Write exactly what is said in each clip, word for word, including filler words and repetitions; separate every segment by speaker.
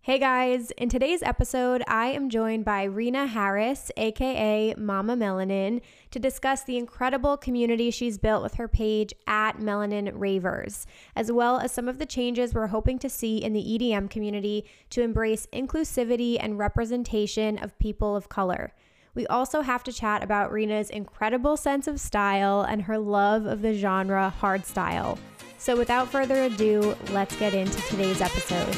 Speaker 1: Hey guys, in today's episode, I am joined by Rena Harris, aka Mama Melanin, to discuss the incredible community she's built with her page at Melanin Ravers, as well as some of the changes we're hoping to see in the E D M community to embrace inclusivity and representation of people of color. We also have to chat about Rena's incredible sense of style and her love of the genre hardstyle. So without further ado, let's get into today's episode.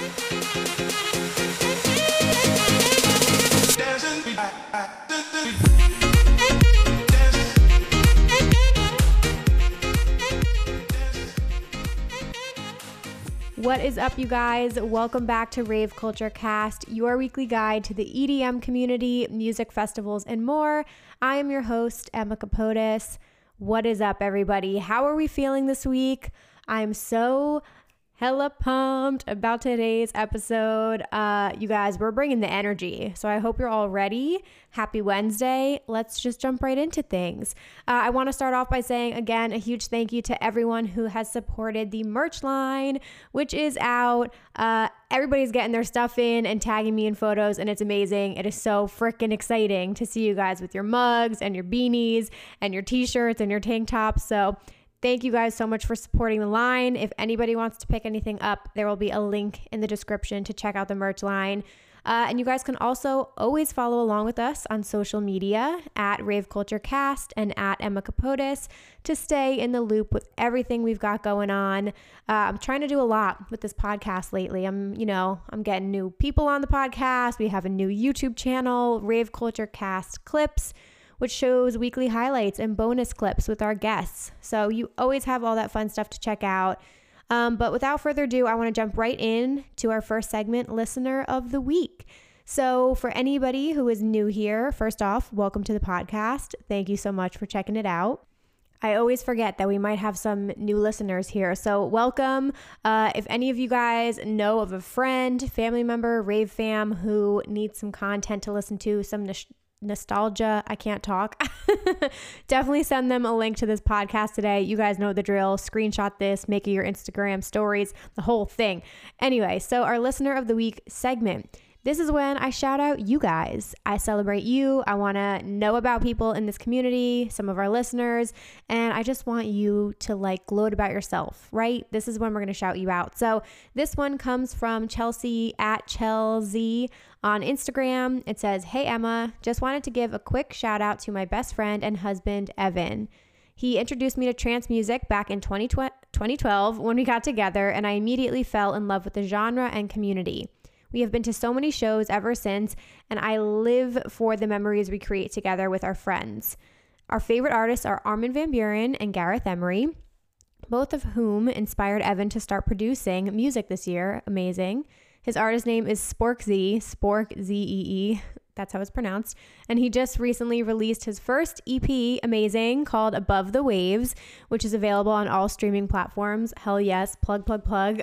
Speaker 1: What is up, you guys? Welcome back to Rave Culture Cast, your weekly guide to the E D M community, music festivals, and more. I am your host, Emma Capotis. What is up, everybody? How are we feeling this week? I'm so hella pumped about today's episode. Uh, you guys, we're bringing the energy, so I hope you're all ready. Happy Wednesday. Let's just jump right into things. Uh, I want to start off by saying, again, a huge thank you to everyone who has supported the merch line, which is out. Uh, everybody's getting their stuff in and tagging me in photos, and it's amazing. It is so freaking exciting to see you guys with your mugs and your beanies and your t-shirts and your tank tops. So thank you guys so much for supporting the line. If anybody wants to pick anything up, there will be a link in the description to check out the merch line. Uh, and you guys can also always follow along with us on social media at Rave Culture Cast and at Emma Capotis to stay in the loop with everything we've got going on. Uh, I'm trying to do a lot with this podcast lately. I'm, you know, I'm getting new people on the podcast. We have a new YouTube channel, Rave Culture Cast Clips, which shows weekly highlights and bonus clips with our guests. So you always have all that fun stuff to check out. Um, but without further ado, I want to jump right in to our first segment, Listener of the Week. So for anybody who is new here, first off, welcome to the podcast. Thank you so much for checking it out. I always forget that we might have some new listeners here. So welcome. Uh, if any of you guys know of a friend, family member, rave fam who needs some content to listen to, some nos- nostalgia, I can't talk, definitely send them a link to this podcast today. You guys know the drill. Screenshot this, make it your Instagram stories, the whole thing. Anyway, so our Listener of the Week segment. This is when I shout out you guys. I celebrate you. I want to know about people in this community, some of our listeners, and I just want you to like gloat about yourself, right? This is when we're going to shout you out. So this one comes from Chelsea at Chelsea on Instagram. It says, "Hey Emma, just wanted to give a quick shout out to my best friend and husband, Evan. He introduced me to trance music back in twenty twelve when we got together, and I immediately fell in love with the genre and community. We have been to so many shows ever since, and I live for the memories we create together with our friends. Our favorite artists are Armin van Buuren and Gareth Emery, both of whom inspired Evan to start producing music this year. Amazing. His artist name is Sporkzee, Spork Z E E. That's how it's pronounced. And he just recently released his first E P, amazing, called Above the Waves, which is available on all streaming platforms. Hell yes, plug, plug, plug.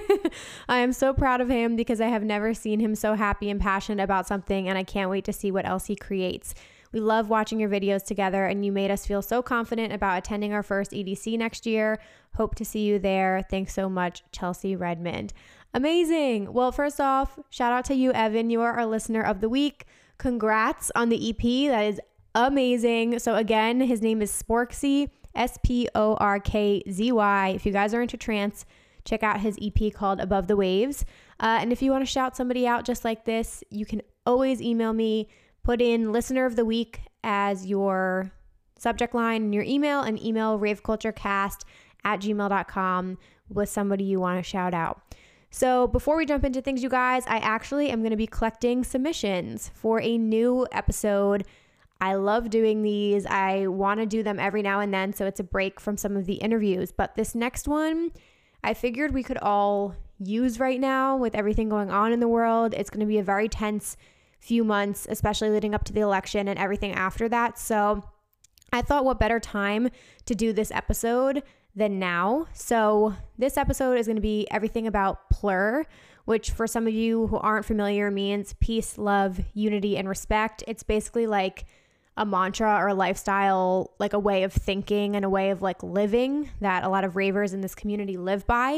Speaker 1: I am so proud of him because I have never seen him so happy and passionate about something, and I can't wait to see what else he creates. We love watching your videos together, and you made us feel so confident about attending our first E D C next year. Hope to see you there. Thanks so much, Chelsea Redmond." Amazing. Well, first off, shout out to you, Evan. You are our Listener of the Week. Congrats on the E P. That is amazing. So again, his name is Sporkzee, S P O R K Z Y. If you guys are into trance, check out his E P called Above the Waves. Uh, and if you want to shout somebody out just like this, you can always email me. Put in Listener of the Week as your subject line in your email, and email raveculturecast at gmail dot com with somebody you want to shout out. So before we jump into things, you guys, I actually am going to be collecting submissions for a new episode. I love doing these. I want to do them every now and then, so it's a break from some of the interviews. But this next one, I figured we could all use right now with everything going on in the world. It's going to be a very tense few months, especially leading up to the election and everything after that. So I thought, what better time to do this episode than now? So this episode is going to be everything about P L R, which for some of you who aren't familiar means peace, love, unity, and respect. It's basically like a mantra or a lifestyle, like a way of thinking and a way of like living that a lot of ravers in this community live by.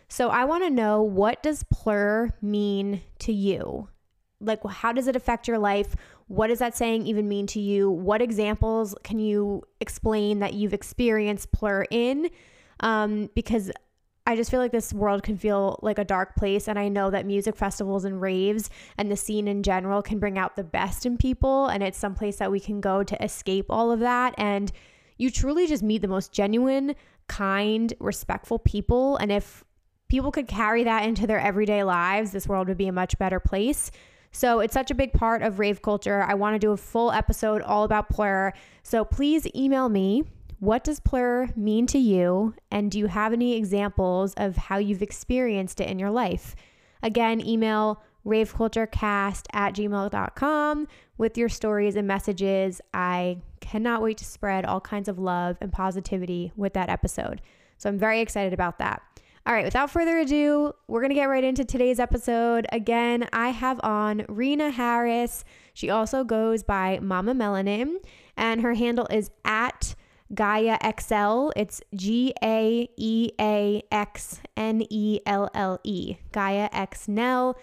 Speaker 1: So I want to know, what does plur mean to you? Like, how does it affect your life? What does that saying even mean to you? What examples can you explain that you've experienced plur in? Um, because I just feel like this world can feel like a dark place. And I know that music festivals and raves and the scene in general can bring out the best in people. And it's someplace that we can go to escape all of that. And you truly just meet the most genuine, kind, respectful people. And if people could carry that into their everyday lives, this world would be a much better place. So it's such a big part of rave culture. I want to do a full episode all about plur. So please email me. What does plur mean to you? And do you have any examples of how you've experienced it in your life? Again, email raveculturecast at gmail dot com with your stories and messages. I cannot wait to spread all kinds of love and positivity with that episode. So I'm very excited about that. All right, without further ado, we're going to get right into today's episode. Again, I have on Rena Harris. She also goes by Mama Melanin, and her handle is at Gaia X L. It's G A E A X N E L L E, Gaia X Nell.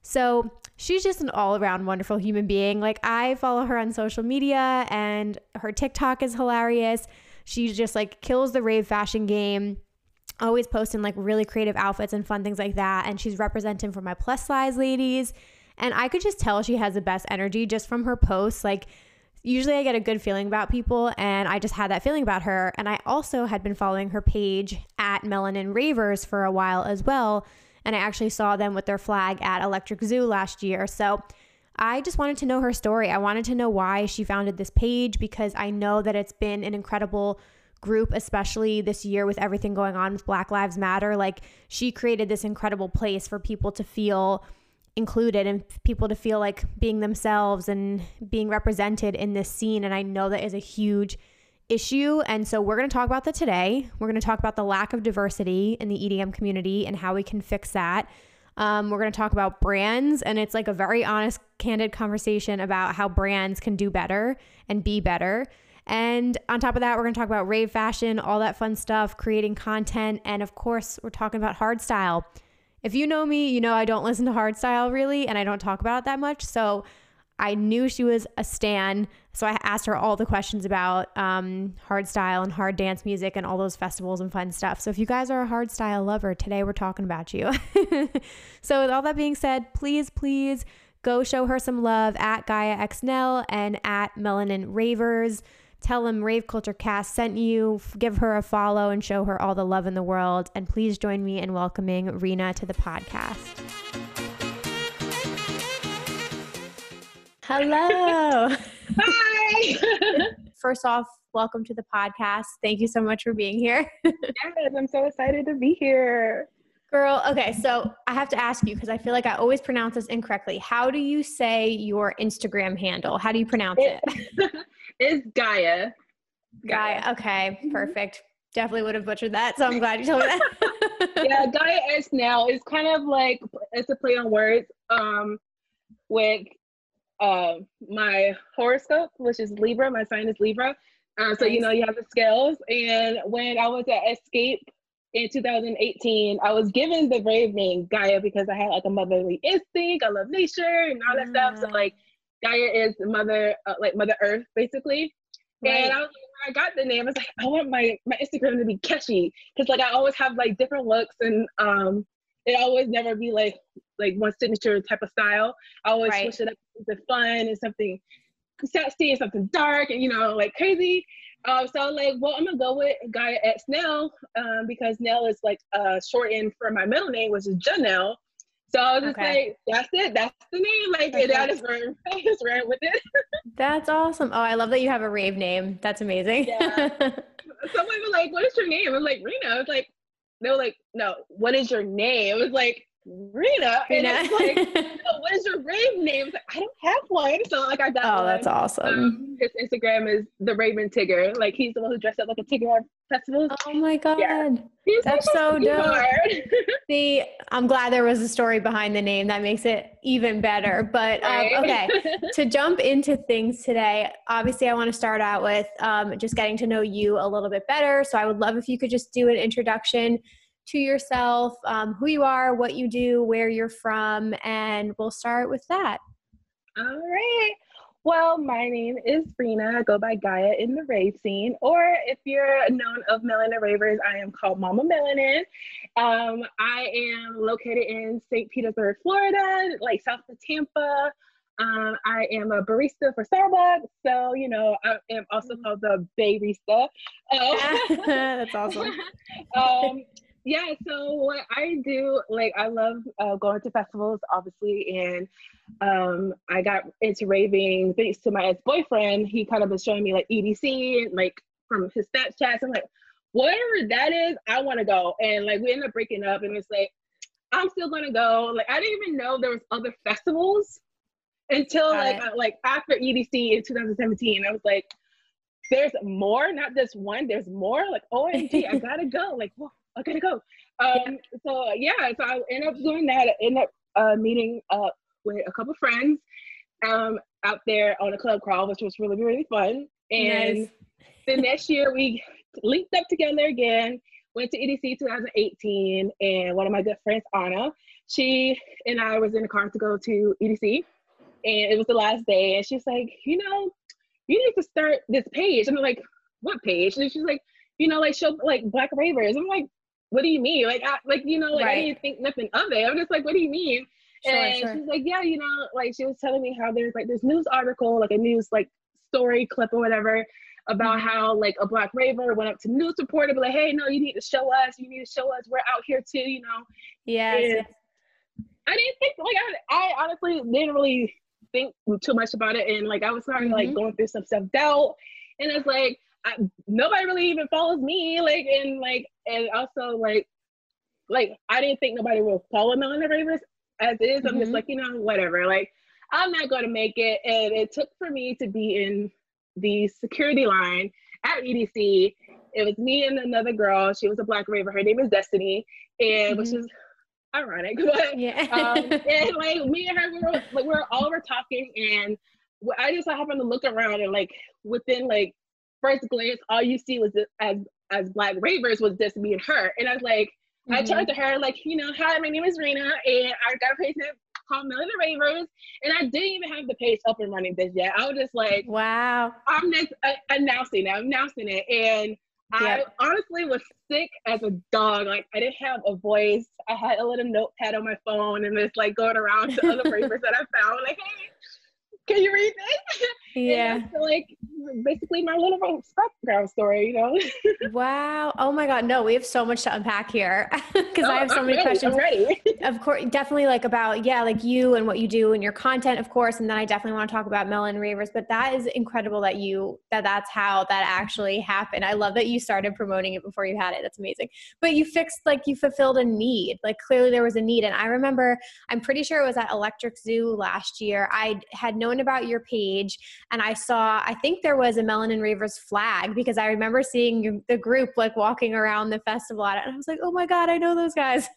Speaker 1: So she's just an all-around wonderful human being. Like, I follow her on social media, and her TikTok is hilarious. She just like kills the rave fashion game. Always posting like really creative outfits and fun things like that. And she's representing for my plus size ladies. And I could just tell she has the best energy just from her posts. Like, usually I get a good feeling about people, and I just had that feeling about her. And I also had been following her page at Melanin Ravers for a while as well. And I actually saw them with their flag at Electric Zoo last year. So I just wanted to know her story. I wanted to know why she founded this page, because I know that it's been an incredible group, especially this year with everything going on with Black Lives Matter. Like, she created this incredible place for people to feel included and people to feel like being themselves and being represented in this scene. And I know that is a huge issue. And so we're going to talk about that today. We're going to talk about the lack of diversity in the E D M community and how we can fix that. Um, we're going to talk about brands, and it's like a very honest, candid conversation about how brands can do better and be better. And on top of that, we're going to talk about rave fashion, all that fun stuff, creating content. And of course, we're talking about hardstyle. If you know me, you know I don't listen to hardstyle really, and I don't talk about it that much. So I knew she was a stan. So I asked her all the questions about um, hardstyle and hard dance music and all those festivals and fun stuff. So if you guys are a hardstyle lover, today we're talking about you. So with all that being said, please, please go show her some love at Gaia X Nell and at Melanin Ravers. Tell them Rave Culture Cast sent you. Give her a follow and show her all the love in the world. And please join me in welcoming Rena to the podcast. Hello.
Speaker 2: Hi.
Speaker 1: First off, welcome to the podcast. Thank you so much for being here.
Speaker 2: Yes, I'm so excited to be here.
Speaker 1: Girl, okay, so I have to ask you, because I feel like I always pronounce this incorrectly. How do you say your Instagram handle? How do you pronounce it?
Speaker 2: it? It's Gaia.
Speaker 1: Gaia. Gaia. Okay, perfect. Definitely would have butchered that, so I'm glad you told me that.
Speaker 2: Yeah, Gaia X Nell is kind of like, it's a play on words um, with uh, my horoscope, which is Libra. My sign is Libra. Uh, so, nice. You know, you have the scales. And when I was at Escape in two thousand eighteen, I was given the rave name Gaia because I had like a motherly instinct. I love nature and all that yeah. stuff. So like Gaia is mother, uh, like Mother Earth, basically. Right. And I was like, when I got the name, I was like, I want my, my Instagram to be catchy. Cause like I always have like different looks, and um, it always never be like, like one signature type of style. I always right. switch it up to something fun and something sexy and something dark and, you know, like crazy. Um, so like, well, I'm gonna go with Gaia X Nell um, because Nell is like uh, shortened for my middle name, which is Janelle. So I was just okay. like, that's it, that's the name. Like, okay. and I just ran, I just ran with it.
Speaker 1: That's awesome. Oh, I love that you have a rave name. That's amazing.
Speaker 2: Yeah. Someone was like, what is your name? I was like, Rena. I was like, they were like, no, what is your name? I was like, Rena. And
Speaker 1: Rena.
Speaker 2: it's like, no, what is your rave name? I was like, I don't have one. So like I got
Speaker 1: Oh,
Speaker 2: one.
Speaker 1: that's awesome.
Speaker 2: Um, his Instagram is the Raven Tigger. Like he's the one who dressed up like a Tigger at festivals.
Speaker 1: Oh my God.
Speaker 2: Yeah. He's
Speaker 1: that's
Speaker 2: like
Speaker 1: so dope.
Speaker 2: See,
Speaker 1: See, I'm glad there was a story behind the name. That makes it even better. But um,
Speaker 2: right?
Speaker 1: okay, to jump into things today, obviously I want to start out with um, just getting to know you a little bit better. So I would love if you could just do an introduction to yourself, um, who you are, what you do, where you're from, and we'll start with that.
Speaker 2: All right. Well, my name is Brina. I go by Gaia in the rave scene, or if you're known of Melanin Ravers, I am called Mama Melanin. Um, I am located in Saint Petersburg, Florida, like south of Tampa. Um, I am a barista for Starbucks, so you know I am also called the Bayrista. Uh,
Speaker 1: That's awesome.
Speaker 2: um, yeah, so what I do, like I love uh, going to festivals, obviously, and um, I got into raving thanks to my ex-boyfriend. He kind of was showing me like E D C, like from his Snapchats. I'm like, whatever that is, I want to go. And like we ended up breaking up, and it's like I'm still gonna go. Like I didn't even know there was other festivals until got like I, like after E D C in two thousand seventeen. I was like, there's more, not just one. There's more. Like O M G, I gotta go. Like whoa, I gotta go. Um, so yeah, so I ended up doing that. I ended up uh, meeting up with a couple friends um, out there on a club crawl, which was really, really fun. And nice. The next year we linked up together again, went to E D C two thousand eighteen, and one of my good friends, Anna, she and I was in the car to go to E D C, and it was the last day, and she's like, you know, you need to start this page. And I'm like, what page? And she's like, you know, like show like Black Ravers. I'm like, what do you mean? Like, I, like you know, like right. I didn't think nothing of it. I'm just like, what do you mean? Sure, and sure. She's like, yeah, you know, like she was telling me how there's like this news article, like a news like story clip or whatever, about mm-hmm. how like a Black raver went up to news reporter, be like, hey, no, you need to show us, you need to show us, we're out here too, you know.
Speaker 1: Yes, yes.
Speaker 2: I didn't think like I, I honestly didn't really think too much about it, and like I was starting mm-hmm. like going through some self doubt, and it's like I, nobody really even follows me, like and like and also like like I didn't think nobody will follow Melanin Ravers as is. Mm-hmm. I'm just like, you know, whatever, like I'm not going to make it. And it took for me to be in the security line at E D C. It was me and another girl. She was a Black raver. Her name is Destiny, and mm-hmm. which is ironic, but yeah. um, and like me and her, we were like we were all were talking, and I just happened to look around, and like within like first glance, all you see was this, as as Black ravers was just me and her, and I was like, mm-hmm. I turned to her like, you know, hi, my name is Rena, and I got a page called Melanin Ravers, and I didn't even have the page up and running this yet. I was just like,
Speaker 1: wow,
Speaker 2: I'm just uh, announcing it, I'm announcing it, and yep. I honestly was sick as a dog. Like I didn't have a voice. I had a little notepad on my phone and it's like going around to other ravers that I found. Like, hey, can you read this?
Speaker 1: Yeah.
Speaker 2: And that's, like basically my little background story, you know?
Speaker 1: Wow. Oh my God. No, we have so much to unpack here because oh, I have so
Speaker 2: I'm
Speaker 1: many
Speaker 2: ready.
Speaker 1: questions.
Speaker 2: I'm ready.
Speaker 1: Of course, definitely like about, yeah, like you and what you do and your content, of course. And then I definitely want to talk about Melanin Ravers, but that is incredible that you, that that's how that actually happened. I love that you started promoting it before you had it. That's amazing. But you fixed, like you fulfilled a need. Like clearly there was a need. And I remember, I'm pretty sure it was at Electric Zoo last year. I had known about your page and I saw, I think there was a Melanin Ravers flag because I remember seeing the group like walking around the festival at it. And I was like, oh my God, I know those guys.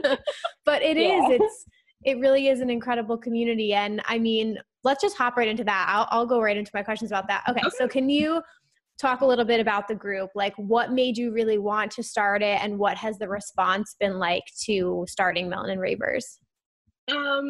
Speaker 1: But it yeah. is, it's, it really is an incredible community. And I mean, let's just hop right into that. I'll, I'll go right into my questions about that. Okay, okay. So can you talk a little bit about the group? Like what made you really want to start it and what has the response been like to starting Melanin Ravers?
Speaker 2: Um,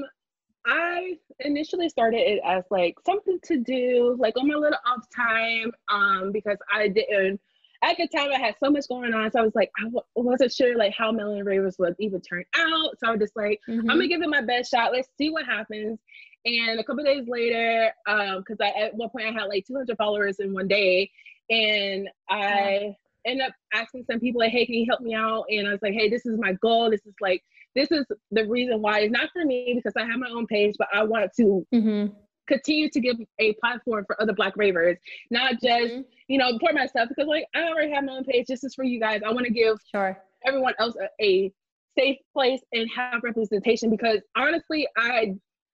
Speaker 2: I initially started it as like something to do like on my little off time um, because I didn't, at the time I had so much going on. So I was like, I w- wasn't sure like how Melanin Ravers would even turn out. So I was just like, mm-hmm. I'm gonna give it my best shot. Let's see what happens. And a couple of days later, um, cause I, at one point I had like two hundred followers in one day. And I yeah. ended up asking some people like, hey, can you help me out? And I was like, hey, this is my goal. This is like, this is the reason why. It's not for me because I have my own page, but I wanted to mm-hmm. continue to give a platform for other Black ravers, not just, mm-hmm. you know, for myself, because like I already have my own page. This is for you guys. I want to give
Speaker 1: sure.
Speaker 2: everyone else a, a safe place and have representation because honestly, I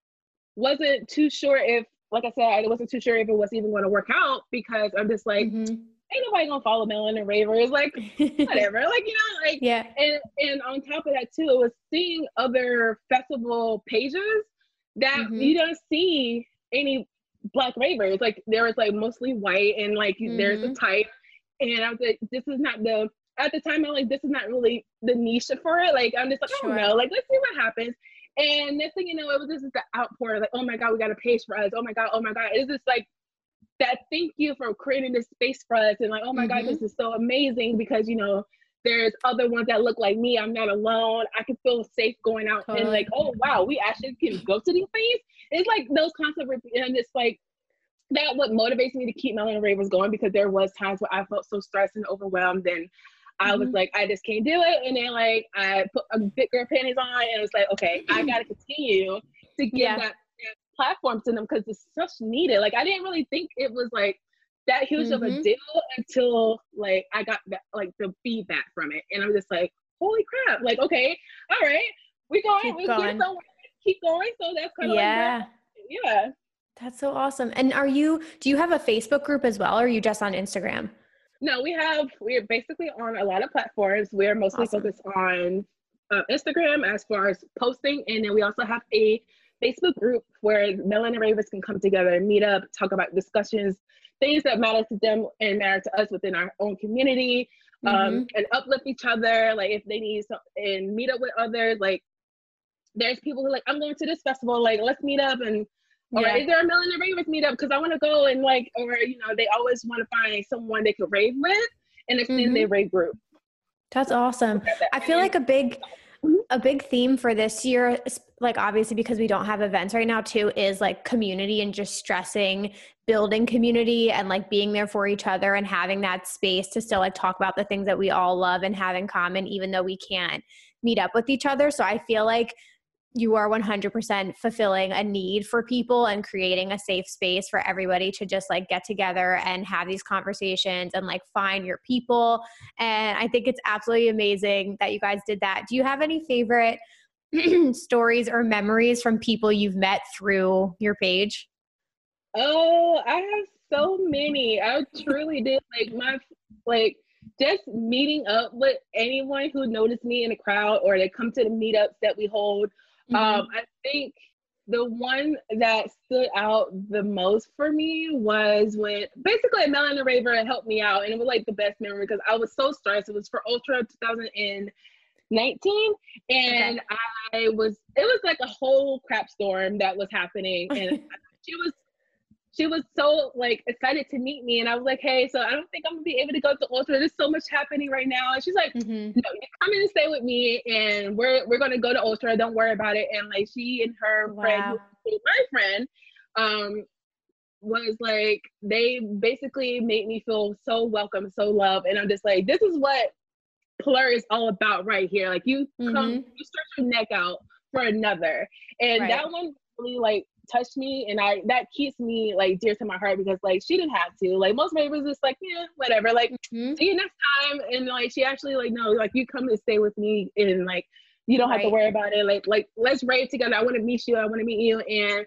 Speaker 2: wasn't too sure if, like I said, I wasn't too sure if it was even going to work out because I'm just like, mm-hmm. ain't nobody gonna follow Melanin Ravers, like whatever, like you know, like
Speaker 1: yeah.
Speaker 2: And and on top of that too, it was seeing other festival pages that mm-hmm. you don't see any Black ravers. Like there was like mostly white and like mm-hmm. there's a type, and I was like, this is not the at the time, I'm like, this is not really the niche for it. Like, I'm just like, sure. I don't know. Like, let's see what happens. And next thing you know, it was just the outpour. Like, oh my God, we got a page for us. Oh my God, oh my God. It's just like that. Thank you for creating this space for us. And like, oh my mm-hmm. God, this is so amazing because, you know, there's other ones that look like me. I'm not alone. I can feel safe going out totally. And like, oh wow, we actually can go to these things. It's like those concepts, and it's like that what motivates me to keep Melanin Ravers going, because there was times where I felt so stressed and overwhelmed, and I mm-hmm. was like, I just can't do it. And then like I put a big girl panties on, and it was like, okay, I gotta continue to give yeah. that, that platform to them because it's such needed. Like I didn't really think it was like that huge mm-hmm. of a deal until like I got that, like the feedback from it, and I'm just like, holy crap! Like, okay, all right, we going, keep we going, keep going. So that's kind of yeah, like that. yeah.
Speaker 1: That's so awesome. And are you? Do you have a Facebook group as well, or are you just on Instagram?
Speaker 2: No, we have. We're basically on a lot of platforms. We're mostly awesome. focused on uh, Instagram as far as posting, and then we also have a Facebook group where Melanin Ravers can come together and meet up, talk about discussions, things that matter to them and matter to us within our own community, um, mm-hmm. and uplift each other. Like if they need some, and meet up with others. Like there's people who are like, I'm going to this festival. Like let's meet up, and or yeah. is there a Melanin Ravers meet up? Because I want to go, and like, or you know, they always want to find someone they could rave with and extend mm-hmm. their rave group.
Speaker 1: That's awesome. I feel like a big. A big theme for this year, like obviously because we don't have events right now too, is like community and just stressing, building community and like being there for each other and having that space to still like talk about the things that we all love and have in common, even though we can't meet up with each other. So I feel like you are one hundred percent fulfilling a need for people and creating a safe space for everybody to just like get together and have these conversations and like find your people. And I think it's absolutely amazing that you guys did that. Do you have any favorite stories or memories from people you've met through your page?
Speaker 2: Oh, I have so many. I truly did. Like my, like just meeting up with anyone who noticed me in the crowd or they come to the meetups that we hold. Mm-hmm. Um, I think the one that stood out the most for me was when basically a Melanin Raver helped me out, and it was like the best memory because I was so stressed. It was for Ultra twenty nineteen, and okay. I was, it was like a whole crap storm that was happening, and she was She was so like excited to meet me, and I was like, "Hey, so I don't think I'm gonna be able to go to Ultra. There's so much happening right now." And she's like, mm-hmm. "No, you come in and stay with me, and we're we're gonna go to Ultra. Don't worry about it." And like she and her wow. friend, who was my friend, um, was like they basically made me feel so welcome, so loved, and I'm just like, this is what Plur is all about right here. Like you mm-hmm. come, you stretch your neck out for another, and right. that one really like touched me, and I that keeps me like dear to my heart because like she didn't have to. Like most ravers just like, yeah, whatever, like mm-hmm. see you next time. And like she actually like, no, like you come and stay with me, and like you don't right. have to worry about it. Like like let's rave together. I want to meet you. I want to meet you. And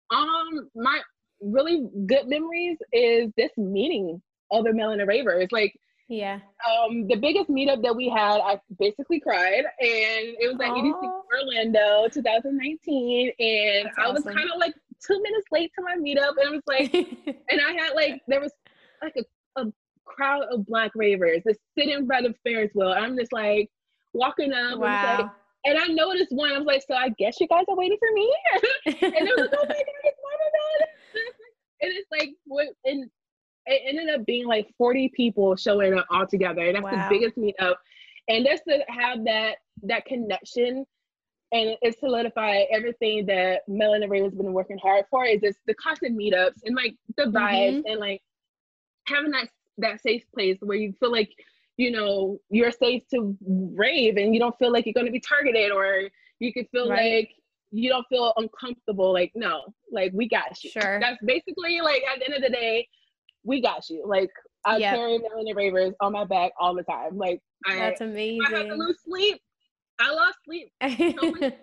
Speaker 2: um my really good memories is this meeting other Melanin Ravers. Like
Speaker 1: yeah.
Speaker 2: Um, the biggest meetup that we had, I basically cried, and it was at E D C Orlando twenty nineteen, and That's I was awesome. kind of like two minutes late to my meetup, and I was like, and I had like, there was like a, a crowd of Black ravers just sitting by the Ferris wheel. I'm just like walking up,
Speaker 1: wow.
Speaker 2: and, like, and I noticed one, I was like, so I guess you guys are waiting for me? And it was like, oh my God, it's Mama. And it's like, what, and it ended up being like forty people showing up all together. And that's wow. the biggest meetup. And just to have that that connection, and it solidified everything that Melanin Ravers has been working hard for, is just the constant meetups and like the vibes mm-hmm. and like having that that safe place where you feel like, you know, you're safe to rave and you don't feel like you're going to be targeted, or you could feel right. like you don't feel uncomfortable. Like, no, like we got you.
Speaker 1: Sure.
Speaker 2: That's basically like at the end of the day, we got you. Like I yep. carry Melanin Ravers on my back all the time. Like I,
Speaker 1: that's amazing.
Speaker 2: I had to lose sleep. I lost sleep so much when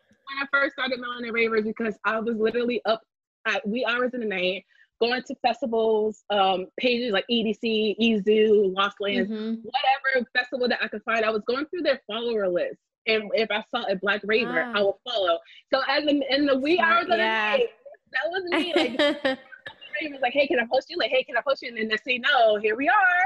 Speaker 2: I first started Melanin Ravers because I was literally up at wee hours in the night going to festivals, um, pages like E D C, E Z U, Lost Lands, mm-hmm. whatever festival that I could find. I was going through their follower list, and if I saw a Black raver, ah. I would follow. So as in, in the wee hours of yeah. the night, that was me. Like. Was like, hey, can I post you? Like, hey, can I post you? And then they say, no, here we are.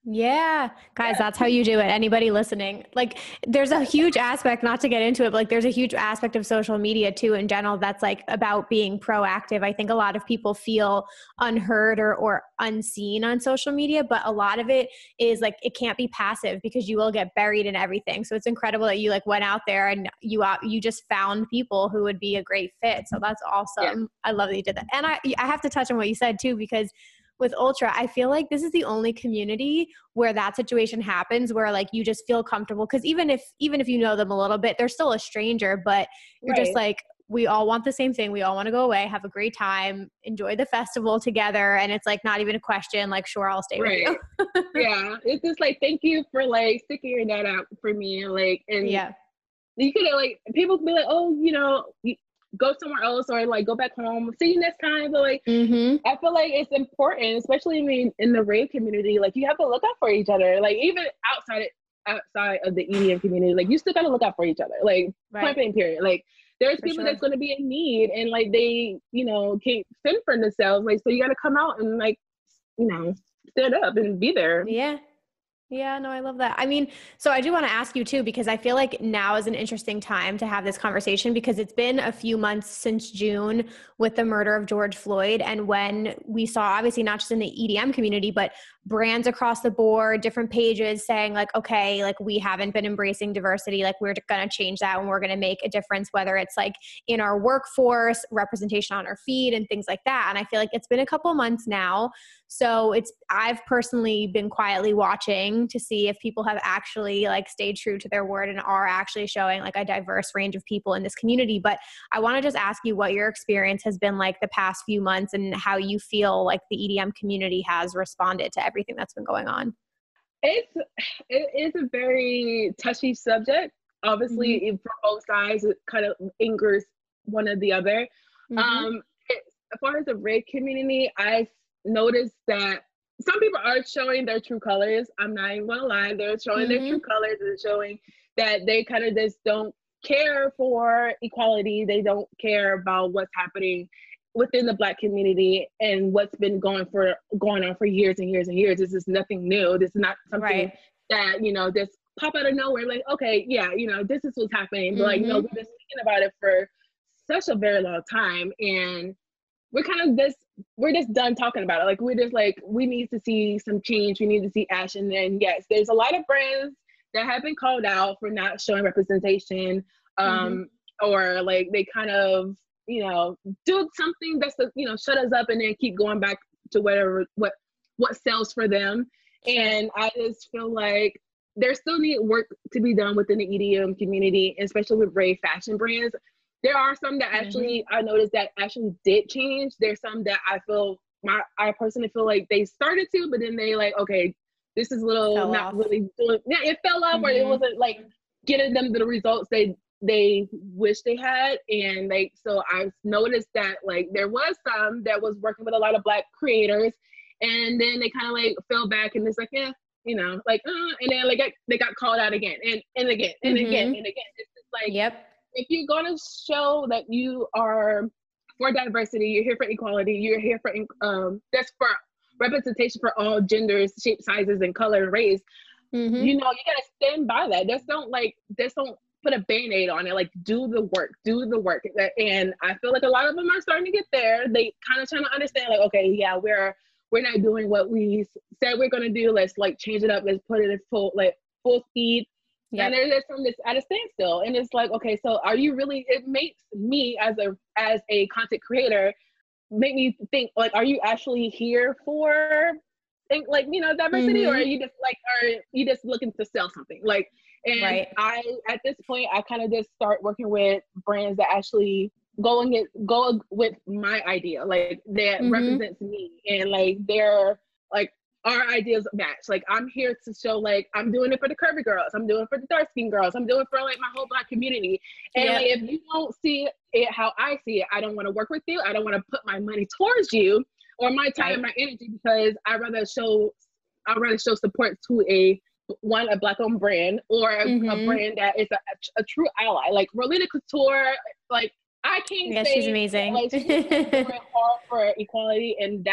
Speaker 1: Yeah, guys, that's how you do it. Anybody listening, like there's a huge aspect, not to get into it, but like there's a huge aspect of social media too in general that's like about being proactive. I think a lot of people feel unheard or, or unseen on social media, but a lot of it is like, it can't be passive because you will get buried in everything. So it's incredible that you like went out there and you, uh, you just found people who would be a great fit. So that's awesome.
Speaker 2: Yeah.
Speaker 1: I love that you did that. And I, I have to touch on what you said too, because with Ultra, I feel like this is the only community where that situation happens where like you just feel comfortable. Cause even if, even if you know them a little bit, they're still a stranger, but you're
Speaker 2: Right.
Speaker 1: just like, we all want the same thing. We all want to go away, have a great time, enjoy the festival together. And it's like, not even a question, like, sure, I'll stay
Speaker 2: Right.
Speaker 1: with you.
Speaker 2: Yeah. It's just like, thank you for like sticking your neck out for me. Like, and
Speaker 1: Yeah.
Speaker 2: you could like, people could be like, oh, you know, you go somewhere else or like go back home, see you next time. But like,
Speaker 1: Mm-hmm.
Speaker 2: I feel like it's important, especially I mean, in the rave community, like you have to look out for each other. Like even outside it, outside of the E D M community, like you still gotta look out for each other. Like
Speaker 1: Right.
Speaker 2: point blank period. Like there's
Speaker 1: For
Speaker 2: people
Speaker 1: sure.
Speaker 2: that's gonna be in need and like they, you know, can't fend for themselves. Like so you gotta come out and like, you know, stand up and be there.
Speaker 1: Yeah. Yeah, no, I love that. I mean, so I do want to ask you too, because I feel like now is an interesting time to have this conversation because it's been a few months since June with the murder of George Floyd. And when we saw, obviously not just in the E D M community, but brands across the board, different pages saying like, okay, like we haven't been embracing diversity. Like we're going to change that and we're going to make a difference, whether it's like in our workforce, representation on our feed and things like that. And I feel like it's been a couple months now. So it's, I've personally been quietly watching to see if people have actually like stayed true to their word and are actually showing like a diverse range of people in this community. But I want to just ask you what your experience has been like the past few months and how you feel like the E D M community has responded to everything that's been going on.
Speaker 2: It's it is a very touchy subject. Obviously,
Speaker 1: Mm-hmm.
Speaker 2: it, for both sides, it kind of angers one or the other.
Speaker 1: Mm-hmm.
Speaker 2: Um, it, as far as the rave community, I noticed that some people are showing their true colors. I'm not even gonna lie, they're showing
Speaker 1: Mm-hmm.
Speaker 2: their true colors and showing that they kind of just don't care for equality. They don't care about what's happening within the Black community and what's been going for going on for years and years and years. This is nothing new. This is not something
Speaker 1: Right.
Speaker 2: that, you know, just pop out of nowhere. Like, okay, yeah, you know, this is what's happening. But like, no,
Speaker 1: Mm-hmm.
Speaker 2: we've been speaking about it for such a very long time. And we're kind of just, we're just done talking about it. Like, we're just like, we need to see some change. We need to see action. And yes, there's a lot of brands that have been called out for not showing representation, um, mm-hmm. or like they kind of, you know, do something that's, you know, shut us up and then keep going back to whatever, what, what sells for them. And I just feel like there still need work to be done within the E D M community, especially with rave fashion brands. There are some that actually, mm-hmm. I noticed that actually did change. There's some that I feel, my, I personally feel like they started to, but then they like, okay, this is a little
Speaker 1: fell
Speaker 2: not
Speaker 1: off.
Speaker 2: really doing, yeah, it fell off, mm-hmm. or it wasn't like getting them the results they they wish they had. And like, so I've noticed that like there was some that was working with a lot of Black creators, and then they kind of like fell back and it's like, yeah, you know, like, uh, and then like they got called out again and, and again and mm-hmm. again and again. It's just like,
Speaker 1: yep.
Speaker 2: If you're going to show that you are for diversity, you're here for equality, you're here for, um, that's for representation for all genders, shapes, sizes, and color and race, mm-hmm. you know, you got to stand by that. Just don't like, just don't put a Band-Aid on it. Like, do the work, do the work. And I feel like a lot of them are starting to get there. They kind of trying to understand like, okay, yeah, we're, we're not doing what we said we're going to do. Let's like change it up. Let's put it in full, like full speed. Yep. And there's some that's at a standstill. And it's like, okay, so are you really, it makes me as a, as a content creator, make me think like, are you actually here for think like, you know, diversity, mm-hmm. or are you just like, are you just looking to sell something? Like, and right. I, at this point, I kind of just start working with brands that actually go and get, go with my idea, like that mm-hmm. represents me, and like they're like, our ideas match. Like, I'm here to show, like, I'm doing it for the curvy girls. I'm doing it for the dark skinned girls. I'm doing it for like my whole Black community. And yep. like, if you don't see it how I see it, I don't want to work with you. I don't want to put my money towards you or my time right. and my energy, because I'd rather show, I'd rather show support to a, one, a Black owned brand, or a, mm-hmm. a brand that is a, a true ally. Like Rolina Couture, like I can't
Speaker 1: yeah,
Speaker 2: say
Speaker 1: she's amazing.
Speaker 2: Like, she's doing hard for equality, and that's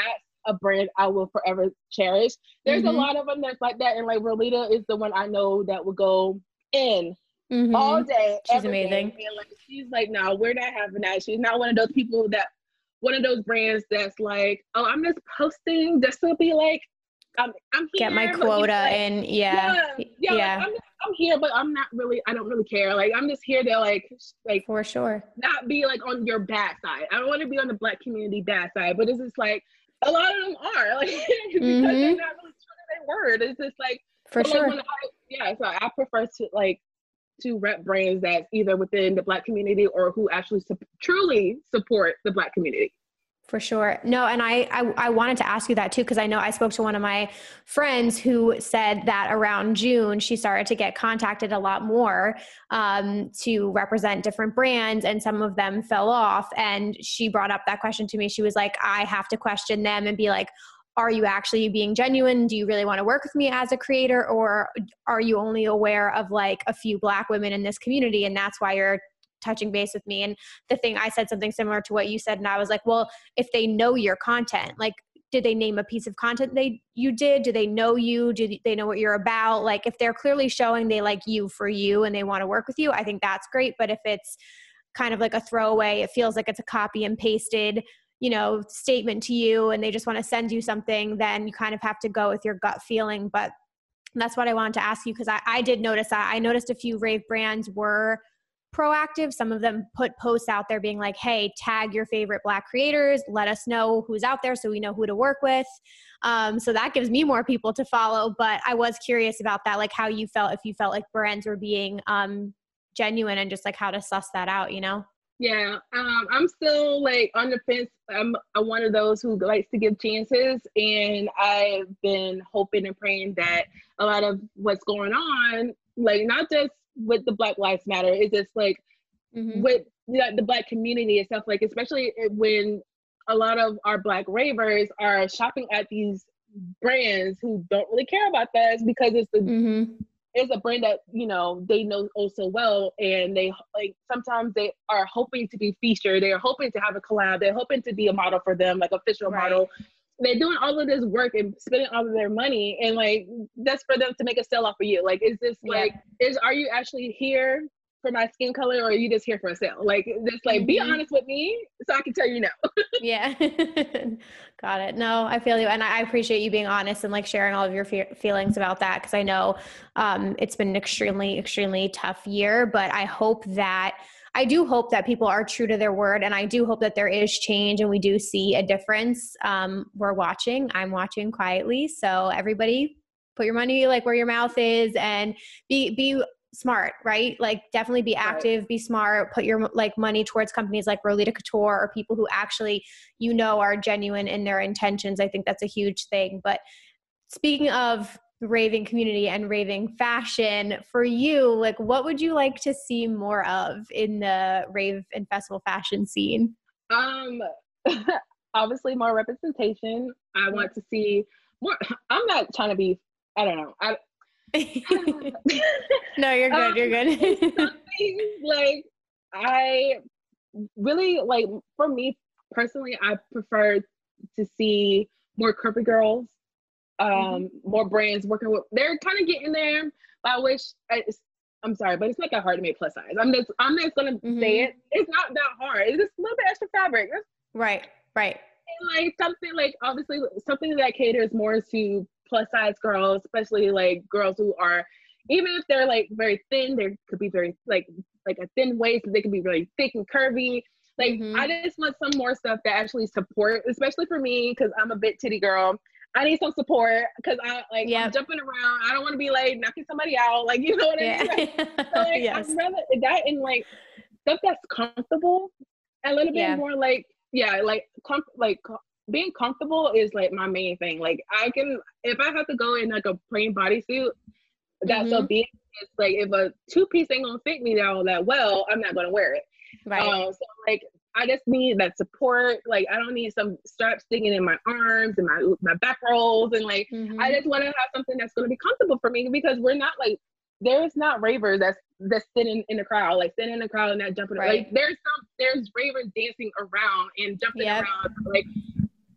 Speaker 2: a brand I will forever cherish. There's mm-hmm. a lot of them that's like that. And like Rolita is the one I know that will go in mm-hmm. all day.
Speaker 1: She's amazing.
Speaker 2: Day. And like, she's like, no, we're not having that. She's not one of those people that, one of those brands that's like, oh, I'm just posting just to be like, I'm, I'm here.
Speaker 1: Get my quota like, and yeah.
Speaker 2: Yeah. yeah, yeah. Like, I'm, just, I'm here, but I'm not really, I don't really care. Like, I'm just here to like, like
Speaker 1: for sure.
Speaker 2: Not be like on your bad side. I don't want to be on the Black community bad side, but it's just like, a lot of them are like, because mm-hmm. they're not really true to their word. It's just like,
Speaker 1: for
Speaker 2: so
Speaker 1: sure.
Speaker 2: Like I, yeah. So I prefer to like, to rep brands that's either within the Black community or who actually su- truly support the Black community.
Speaker 1: For sure. No, and I, I, I wanted to ask you that too, because I know I spoke to one of my friends who said that around June, she started to get contacted a lot more um, to represent different brands, and some of them fell off. And she brought up that question to me. She was like, I have to question them and be like, are you actually being genuine? Do you really want to work with me as a creator? Or are you only aware of like a few Black women in this community, and that's why you're touching base with me? And the thing, I said something similar to what you said. And I was like, well, if they know your content, like, did they name a piece of content they, you did? Do they know you? Do they know what you're about? Like, if they're clearly showing they like you for you and they want to work with you, I think that's great. But if it's kind of like a throwaway, it feels like it's a copy and pasted, you know, statement to you, and they just want to send you something, then you kind of have to go with your gut feeling. But that's what I wanted to ask you, because I, I did notice that. I noticed a few rave brands were proactive. Some of them put posts out there being like, hey, tag your favorite Black creators, let us know who's out there so we know who to work with. Um, so that gives me more people to follow. But I was curious about that, like how you felt, if you felt like brands were being um, genuine, and just like how to suss that out, you know?
Speaker 2: Yeah, um, I'm still like on the fence. I'm, I'm one of those who likes to give chances, and I've been hoping and praying that a lot of what's going on, like not just with the Black Lives Matter, it's just like mm-hmm. with you know, the Black community and stuff, like especially when a lot of our Black ravers are shopping at these brands who don't really care about us, because it's the mm-hmm. it's a brand that, you know, they know oh so well, and they like sometimes they are hoping to be featured, they're hoping to have a collab, they're hoping to be a model for them, like official right. model. They're doing all of this work and spending all of their money, and like that's for them to make a sale off for you. Like, is this yeah. like is are you actually here for my skin color, or are you just here for a sale? Like, just like mm-hmm. be honest with me so I can tell you no.
Speaker 1: Yeah. Got it. No, I feel you. And I appreciate you being honest and like sharing all of your fe- feelings about that. Cause I know um, it's been an extremely, extremely tough year, but I hope that, I do hope that people are true to their word. And I do hope that there is change and we do see a difference. Um, we're watching, I'm watching quietly. So everybody put your money like where your mouth is, and be, be smart, right? Like definitely be active, right. Be smart, put your like money towards companies like Rolita Couture or people who actually, you know, are genuine in their intentions. I think that's a huge thing. But speaking of the raving community and raving fashion, for you, like what would you like to see more of in the rave and festival fashion scene?
Speaker 2: Um, obviously more representation. I want to see more. I'm not trying to be, I don't know. I,
Speaker 1: No, you're good. Um, you're good.
Speaker 2: like I really like, for me personally, I prefer to see more curvy girls, um, mm-hmm. more brands working with. They're kind of getting there. But I wish. I, I'm sorry, but it's not that hard to make plus size. I'm just. I'm just gonna mm-hmm. say it. It's not that hard. It's just a little bit extra fabric. That's,
Speaker 1: right. Right.
Speaker 2: And like something like obviously something that caters more to plus size girls, especially like girls who are, even if they're like very thin, they could be very like like a thin waist, they could be really thick and curvy. Like mm-hmm. I just want some more stuff that actually support, especially for me, because I'm a bit titty girl. I need some support because I like yep. I'm jumping around. I don't want to be like knocking somebody out, like you know what yeah. I mean. Like, so, like yes. I'd rather that and like stuff that's comfortable, a little bit yeah. more like yeah, like com- like. being comfortable is like my main thing. Like I can, if I have to go in like a plain bodysuit, that's mm-hmm. so be it. It's like if a two piece ain't gonna fit me all that well, I'm not gonna wear it. Right. Um, so like I just need that support. Like I don't need some straps sticking in my arms and my my back rolls, and like mm-hmm. I just want to have something that's gonna be comfortable for me, because we're not like there's not ravers that's that's sitting in the crowd, like sitting in the crowd and not jumping. Right. Like there's some there's ravers dancing around and jumping yep. around, like.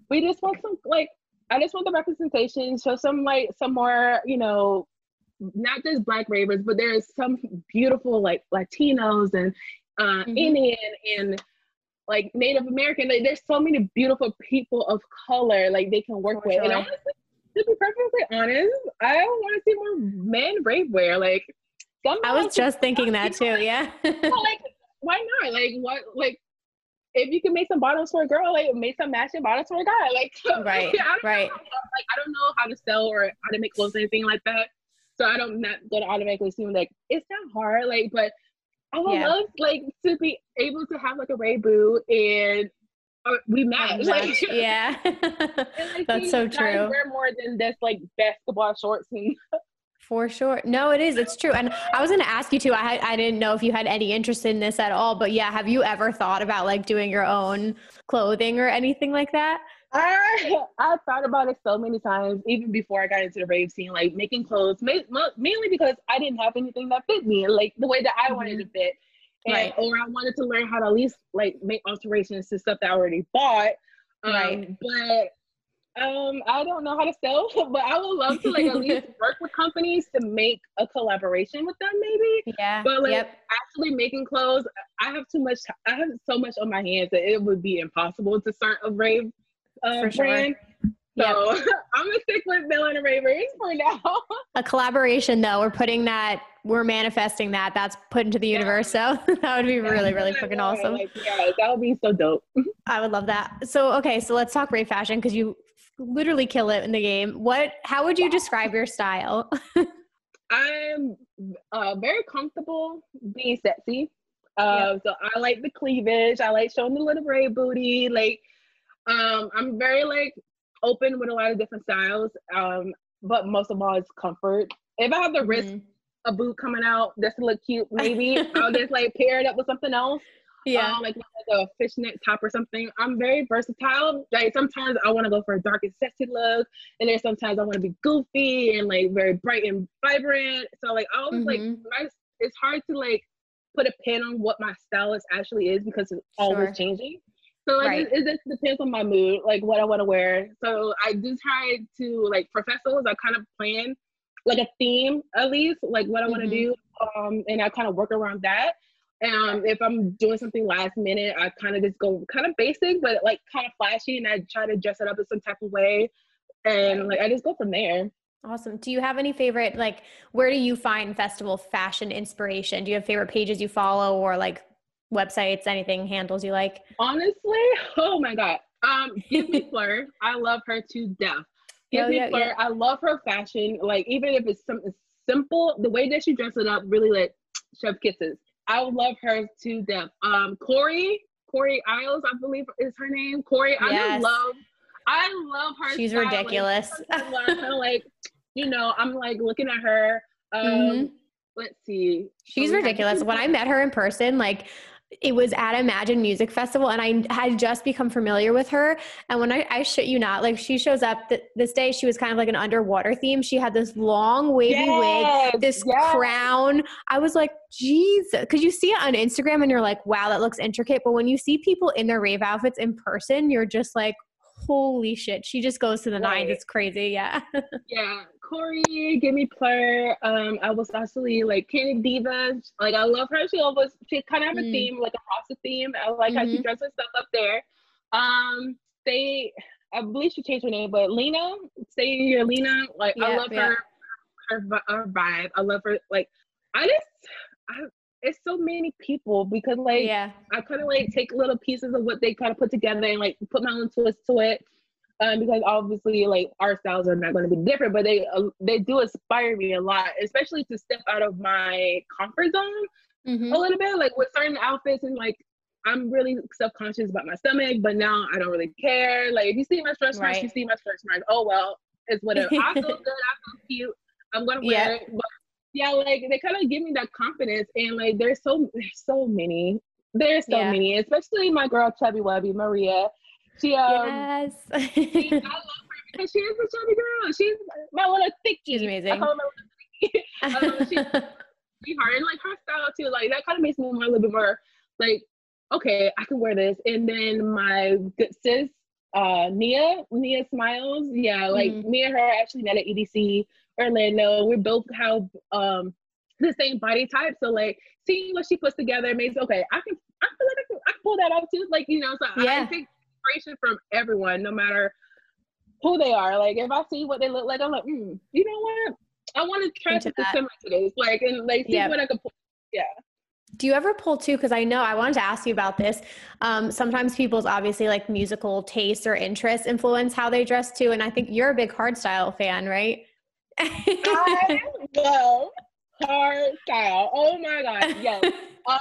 Speaker 2: we just want some like I just want the representation, show some like some more, you know, not just Black ravers, but there's some beautiful like Latinos and uh, mm-hmm. Indian and like Native American. Like, there's so many beautiful people of color like they can work For with. Sure. And honestly, to be perfectly honest, I want to see more men rave wear. Like,
Speaker 1: I was just thinking that too. Like, yeah.
Speaker 2: like, why not? Like, what? Like, if you can make some bottoms for a girl, like make some matching bottoms for a guy. Like,
Speaker 1: right,
Speaker 2: like, I don't
Speaker 1: right.
Speaker 2: Know, like, I don't know how to sell or how to make clothes or anything like that. So I don't not gonna automatically assume like it's not hard. Like, but I would yeah. love like to be able to have like a Ray Boo and uh, we match. Like,
Speaker 1: yeah, and, like, that's so true.
Speaker 2: Wear more than just like basketball shorts and.
Speaker 1: For sure. No, it is. It's true. And I was going to ask you too. I I didn't know if you had any interest in this at all, but yeah, have you ever thought about like doing your own clothing or anything like that?
Speaker 2: I I thought about it so many times, even before I got into the rave scene, like making clothes, mainly because I didn't have anything that fit me, like the way that I mm-hmm. wanted to fit, and right. or I wanted to learn how to at least like make alterations to stuff that I already bought. Um, right. But um, I don't know how to sell, but I would love to like at least work with companies to make a collaboration with them, maybe.
Speaker 1: Yeah.
Speaker 2: But like
Speaker 1: yep.
Speaker 2: actually making clothes, I have too much. I have so much on my hands that it would be impossible to start a rave. Uh,
Speaker 1: for sure.
Speaker 2: brand. So yep. I'm gonna stick with Bella and the Ravers for now.
Speaker 1: A collaboration though, we're putting that, we're manifesting that, that's put into the yeah. universe. So that would be yeah, really, really freaking awesome.
Speaker 2: Like, yeah, that would be so dope.
Speaker 1: I would love that. So, okay. So let's talk rave fashion. Cause you literally kill it in the game. What, how would you describe your style?
Speaker 2: I'm uh, very comfortable being sexy. Uh, yep. So I like the cleavage. I like showing the little rave booty. Like, Um, I'm very like open with a lot of different styles, um, but most of all, it's comfort. If I have to risk mm-hmm. a boot coming out just to look cute, maybe I'll just like pair it up with something else. Yeah, um, like, like a fishnet top or something. I'm very versatile. Like sometimes I want to go for a dark and sexy look, and then sometimes I want to be goofy and like very bright and vibrant. So like I always mm-hmm. like my, it's hard to like put a pin on what my stylist actually is because it's always sure. changing. So like, right. it, it just depends on my mood, like what I want to wear. So I do try to, like for festivals, I kind of plan like a theme at least, like what I want to mm-hmm. do. Um, and I kind of work around that. Um, if I'm doing something last minute, I kind of just go kind of basic, but like kind of flashy, and I try to dress it up in some type of way. And like, I just go from there.
Speaker 1: Awesome. Do you have any favorite, like, where do you find festival fashion inspiration? Do you have favorite pages you follow or like websites, anything, handles you like?
Speaker 2: Honestly, oh my God. Um, Give Me Fleur. I love her to death. Give oh, Me yeah, Fleur. Yeah. I love her fashion. Like, even if it's something simple, the way that she dresses it up really like chef kisses. I love her to death. Um, Corey, Corey Isles, I believe is her name. Corey, yes. I love, I love her.
Speaker 1: She's style. Ridiculous.
Speaker 2: Like, kind of like, you know, I'm like looking at her. Um, mm-hmm. Let's see.
Speaker 1: She's so ridiculous. When I met her in person, like, it was at Imagine Music Festival, and I had just become familiar with her. And when I, I shit you not, like, she shows up th- this day, she was kind of like an underwater theme. She had this long wavy yes, wig, this yes. crown. I was like, Jesus, because you see it on Instagram and you're like, wow, that looks intricate. But when you see people in their rave outfits in person, you're just like, holy shit. She just goes to the right. nines. It's crazy. Yeah.
Speaker 2: Yeah. Corey, Give Me Plur. Um, I was actually like Candy Diva. Like, I love her. She always, she kind of have mm. a theme, like a Rasta theme. I like mm-hmm. how she dresses stuff up there. Um, Stay, I believe she changed her name, but Lena, Stay in Your Lena. Like, yep, I love yep. her, her, her vibe. I love her. Like, I just, I, it's so many people because like, yeah. I kind of like take little pieces of what they kind of put together and like put my own twist to it. Um, because obviously, like, our styles are not going to be different, but they uh, they do inspire me a lot, especially to step out of my comfort zone mm-hmm. a little bit. Like with certain outfits, and like I'm really self-conscious about my stomach, but now I don't really care. Like if you see my stretch marks, right. you see my stretch marks. Oh well, it's whatever. I feel good. I feel cute. I'm gonna wear yeah. it. But yeah, like they kind of give me that confidence, and like there's so there's so many. There's so yeah. many, especially my girl Chubby Wubby Maria. She um,
Speaker 1: yes.
Speaker 2: she, I love her because she is a chubby girl. She's my little thickie.
Speaker 1: She's amazing.
Speaker 2: I call her my little thickie. um, she's sweetheart, and like her style too. Like that kind of makes me want a little bit more like, okay, I can wear this. And then my good sis, uh Nia, Nia Smiles. Yeah, like
Speaker 1: Mm-hmm.
Speaker 2: me and her actually met at E D C Orlando. We both have um the same body type. So like seeing what she puts together makes okay, I can I feel like I can, I can pull that off too. Like, you know, so
Speaker 1: Yeah.
Speaker 2: I take inspiration from everyone, no matter who they are. Like if I see what they look like, I'm like, mm, you know what? I want to try
Speaker 1: Into
Speaker 2: something
Speaker 1: that.
Speaker 2: similar to this. Like and like see
Speaker 1: Yep.
Speaker 2: what I can pull. Yeah.
Speaker 1: Do you ever pull too? Because I know I wanted to ask you about this. Um, sometimes people's obviously like musical tastes or interests influence how they dress too. And I think you're a big hardstyle fan, right?
Speaker 2: I love hard style. Oh my God. Yes. Um,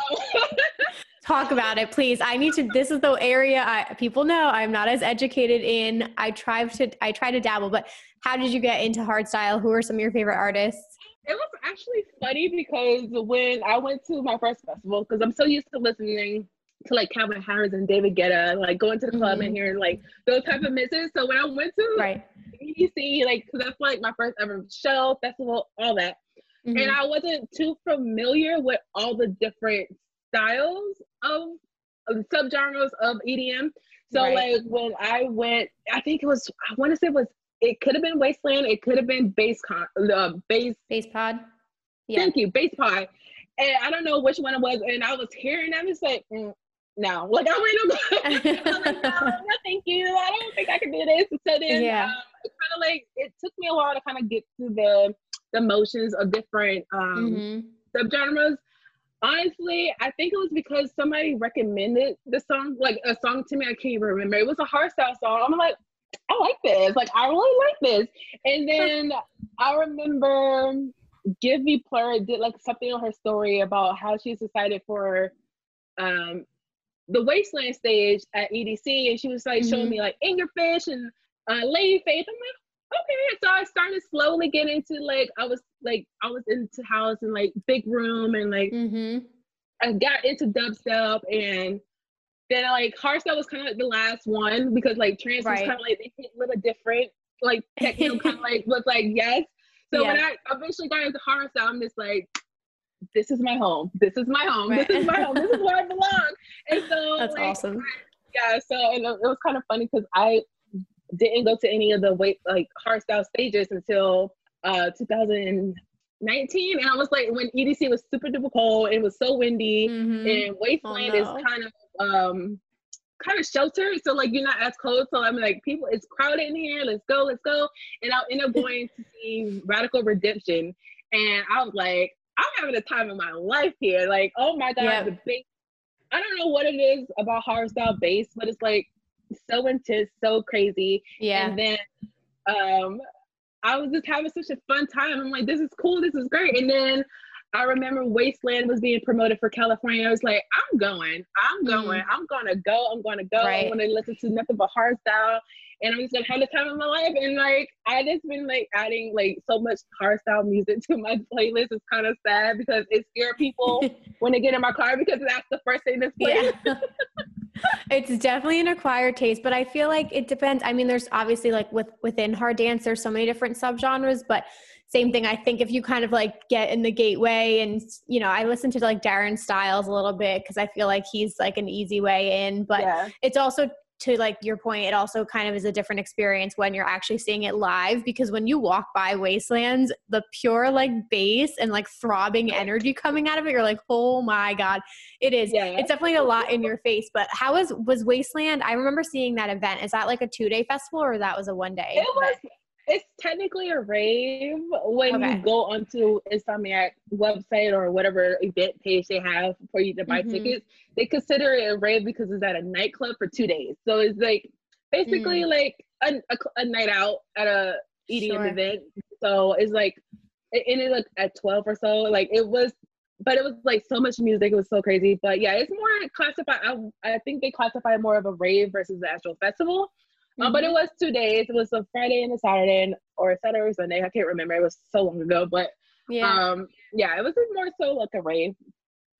Speaker 1: Talk about it, please. I need to, this is the area I, people know I'm not as educated in. I try to, I try to dabble, but how did you get into hardstyle? Who are some of your favorite artists?
Speaker 2: it was actually funny because when I went to my first festival, because I'm so used to listening to like Calvin Harris and David Guetta, like going to the club
Speaker 1: Mm-hmm.
Speaker 2: and hearing like those type of mixes. So when I went to
Speaker 1: Right.
Speaker 2: E D C, like, because that's like my first ever show, festival, all that.
Speaker 1: Mm-hmm.
Speaker 2: And I wasn't too familiar with all the different styles of, of subgenres of E D M. So
Speaker 1: Right.
Speaker 2: like when I went, I think it was, I want to say it was, it could have been Wasteland, it could have been Bass Con, uh, Bass.
Speaker 1: Bass Pod. Yeah.
Speaker 2: Thank you, Bass Pod. And I don't know which one it was. And I was hearing that, it's like, mm, no, like I went, I was like, no, no, thank you. I don't think I can do this. So then
Speaker 1: Yeah.
Speaker 2: um, it kind of like, it took me a while to kind of get through the, the motions of different um,
Speaker 1: Mm-hmm.
Speaker 2: subgenres. Honestly, I think it was because somebody recommended the song, like a song to me. I can't even remember. It was a hardstyle song. I'm like, I like this. Like, I really like this. And then I remember Give Me Plur did like something on her story about how she's decided for um, the Wasteland stage at E D C. And she was like
Speaker 1: Mm-hmm.
Speaker 2: showing me like Angerfish and uh, Lady Faith. I'm like, okay. So I started slowly getting into like, I was like, I was into house and like big room and like,
Speaker 1: Mm-hmm.
Speaker 2: I got into dubstep and then like hardstyle was kind of like the last one because like trance
Speaker 1: Right.
Speaker 2: was kind of like they hit a little different, like techno kind of like was like yes. So
Speaker 1: Yeah.
Speaker 2: when I eventually got into hardstyle, I'm just like, this is my home. This is my home.
Speaker 1: Right.
Speaker 2: This is my home. This is where I belong. And so
Speaker 1: That's
Speaker 2: like,
Speaker 1: awesome.
Speaker 2: yeah. So and it was kind of funny because I didn't go to any of the wait like hardstyle stages until uh two thousand nineteen, and I was like when E D C was super duper cold, it was so windy,
Speaker 1: Mm-hmm.
Speaker 2: and Wasteland
Speaker 1: Oh,
Speaker 2: is
Speaker 1: no.
Speaker 2: kind of um kind of sheltered, so like you're not as cold. So I'm like, people, it's crowded in here. Let's go, let's go. And I ended up going to see Radical Redemption, and I was like, I'm having the time of my life here. Like, oh my god,
Speaker 1: Yep.
Speaker 2: the bass. I don't know what it is about hardstyle bass, but it's like so intense, so crazy.
Speaker 1: Yeah.
Speaker 2: And then um I was just having such a fun time. I'm like, this is cool, this is great. And then I remember Wasteland was being promoted for California. I was like, I'm going, I'm going,
Speaker 1: Mhm.
Speaker 2: I'm gonna go, I'm gonna go.
Speaker 1: Right.
Speaker 2: I'm gonna listen to nothing but hardstyle, and I'm just gonna have the time of my life. And like, I just been like adding like so much hardstyle music to my playlist. It's kind of sad because it scares people when they get in my car because that's the first thing that's playing.
Speaker 1: Yeah. It's definitely an acquired taste, but I feel like it depends. I mean, there's obviously like with within hard dance, there's so many different subgenres, but same thing. I think if you kind of like get in the gateway and, you know, I listen to like Darren Styles a little bit because I feel like he's like an easy way in, but
Speaker 2: Yeah.
Speaker 1: it's also, to like your point, it also kind of is a different experience when you're actually seeing it live, because when you walk by Wastelands, the pure like bass and like throbbing energy coming out of it, you're like, oh my God, it is.
Speaker 2: Yeah.
Speaker 1: It's definitely a lot in your face. But how was, was Wasteland? I remember seeing that event. Is that like a two day festival or that was a one day?
Speaker 2: It was, it's technically a rave when
Speaker 1: Okay.
Speaker 2: you go onto Insomniac website or whatever event page they have for you to buy
Speaker 1: Mhm.
Speaker 2: tickets. They consider it a rave because it's at a nightclub for two days. So it's like basically
Speaker 1: Mm.
Speaker 2: like a, a, a night out at a E D M
Speaker 1: Sure.
Speaker 2: event. So it's like, it ended like at twelve or so. Like it was, but it was like so much music. It was so crazy. But yeah, it's more classified. I, I think they classify it more of a rave versus the actual festival. Uh, but it was two days. It was a Friday and a Saturday, and, or a Saturday or Sunday. I can't remember. It was so long ago. But
Speaker 1: Yeah.
Speaker 2: um, yeah, it was more so like a rave.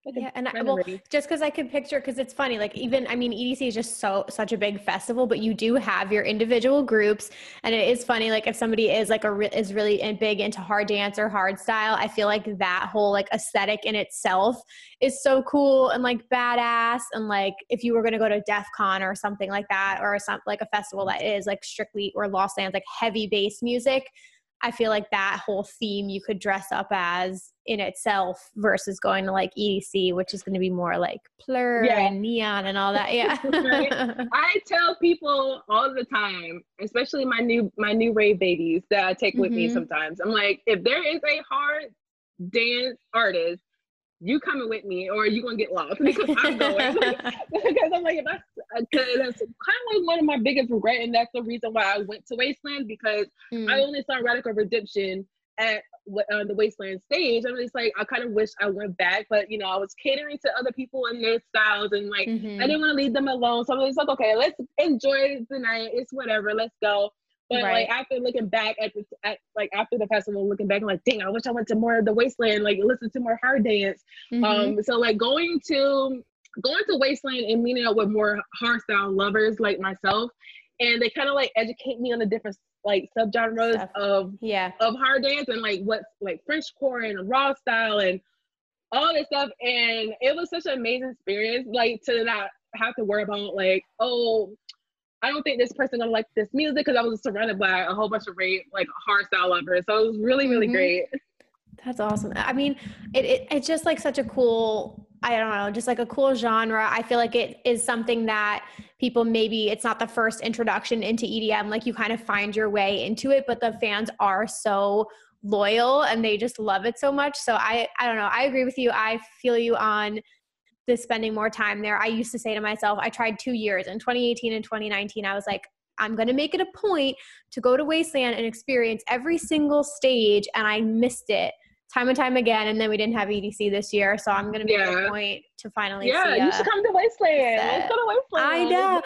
Speaker 2: Like
Speaker 1: Yeah, and I,
Speaker 2: a
Speaker 1: well,
Speaker 2: random
Speaker 1: just because I could picture, because it's funny, like even, I mean, E D C is just so such a big festival, but you do have your individual groups, and it is funny, like if somebody is like a re- is really in- big into hard dance or hard style, I feel like that whole like aesthetic in itself is so cool and like badass, and like if you were gonna go to DEF CON or something like that, or some like a festival that is like strictly or Lost Lands like heavy bass music, I feel like that whole theme you could dress up as in itself versus going to like E D C, which is going to be more like plur
Speaker 2: Yeah.
Speaker 1: and neon and all that. Yeah.
Speaker 2: Right? I tell people all the time, especially my new my new rave babies that I take with me
Speaker 1: Mm-hmm.
Speaker 2: sometimes. I'm like, if there is a hard dance artist, you coming with me or you gonna get lost because I'm going. Because I'm like, if I, cause that's kind of like one of my biggest regret, and that's the reason why I went to Wasteland, because
Speaker 1: Mm.
Speaker 2: I only saw Radical Redemption at uh, the Wasteland stage. I'm just like, I kind of wish I went back, but you know, I was catering to other people and their styles, and like,
Speaker 1: Mm-hmm.
Speaker 2: I didn't want to leave them alone. So I was like, okay, let's enjoy the night. It's whatever. Let's go. But
Speaker 1: Right.
Speaker 2: like after looking back at the at, like after the festival, looking back, I'm like, dang, I wish I went to more of the Wasteland, like listen to more hard dance.
Speaker 1: Mm-hmm.
Speaker 2: Um, so like going to going to Wasteland and meeting up with more hardstyle lovers like myself, and they kind of like educate me on the different like subgenres
Speaker 1: Stuff.
Speaker 2: of
Speaker 1: Yeah.
Speaker 2: of hard dance and like what's like Frenchcore and raw style and all this stuff. And it was such an amazing experience, like to not have to worry about like, oh, I don't think this person gonna like this music, because I was surrounded by a whole bunch of rave like hardstyle lovers. So it was really, really
Speaker 1: Mm-hmm.
Speaker 2: great.
Speaker 1: That's awesome. I mean, it, it it's just like such a cool, I don't know, just like a cool genre. I feel like it is something that people, maybe it's not the first introduction into E D M, like you kind of find your way into it, but the fans are so loyal and they just love it so much. So I I don't know. I agree with you. I feel you on the spending more time there. I used to say to myself, I tried two years in twenty eighteen and twenty nineteen. I was like, I'm going to make it a point to go to Wasteland and experience every single stage. And I missed it time and time again. And then we didn't have E D C this year. So I'm going to make it
Speaker 2: Yeah.
Speaker 1: a point to finally
Speaker 2: Yeah,
Speaker 1: see
Speaker 2: you
Speaker 1: a
Speaker 2: should come to Wasteland.
Speaker 1: set.
Speaker 2: Let's go to Wasteland.
Speaker 1: I know.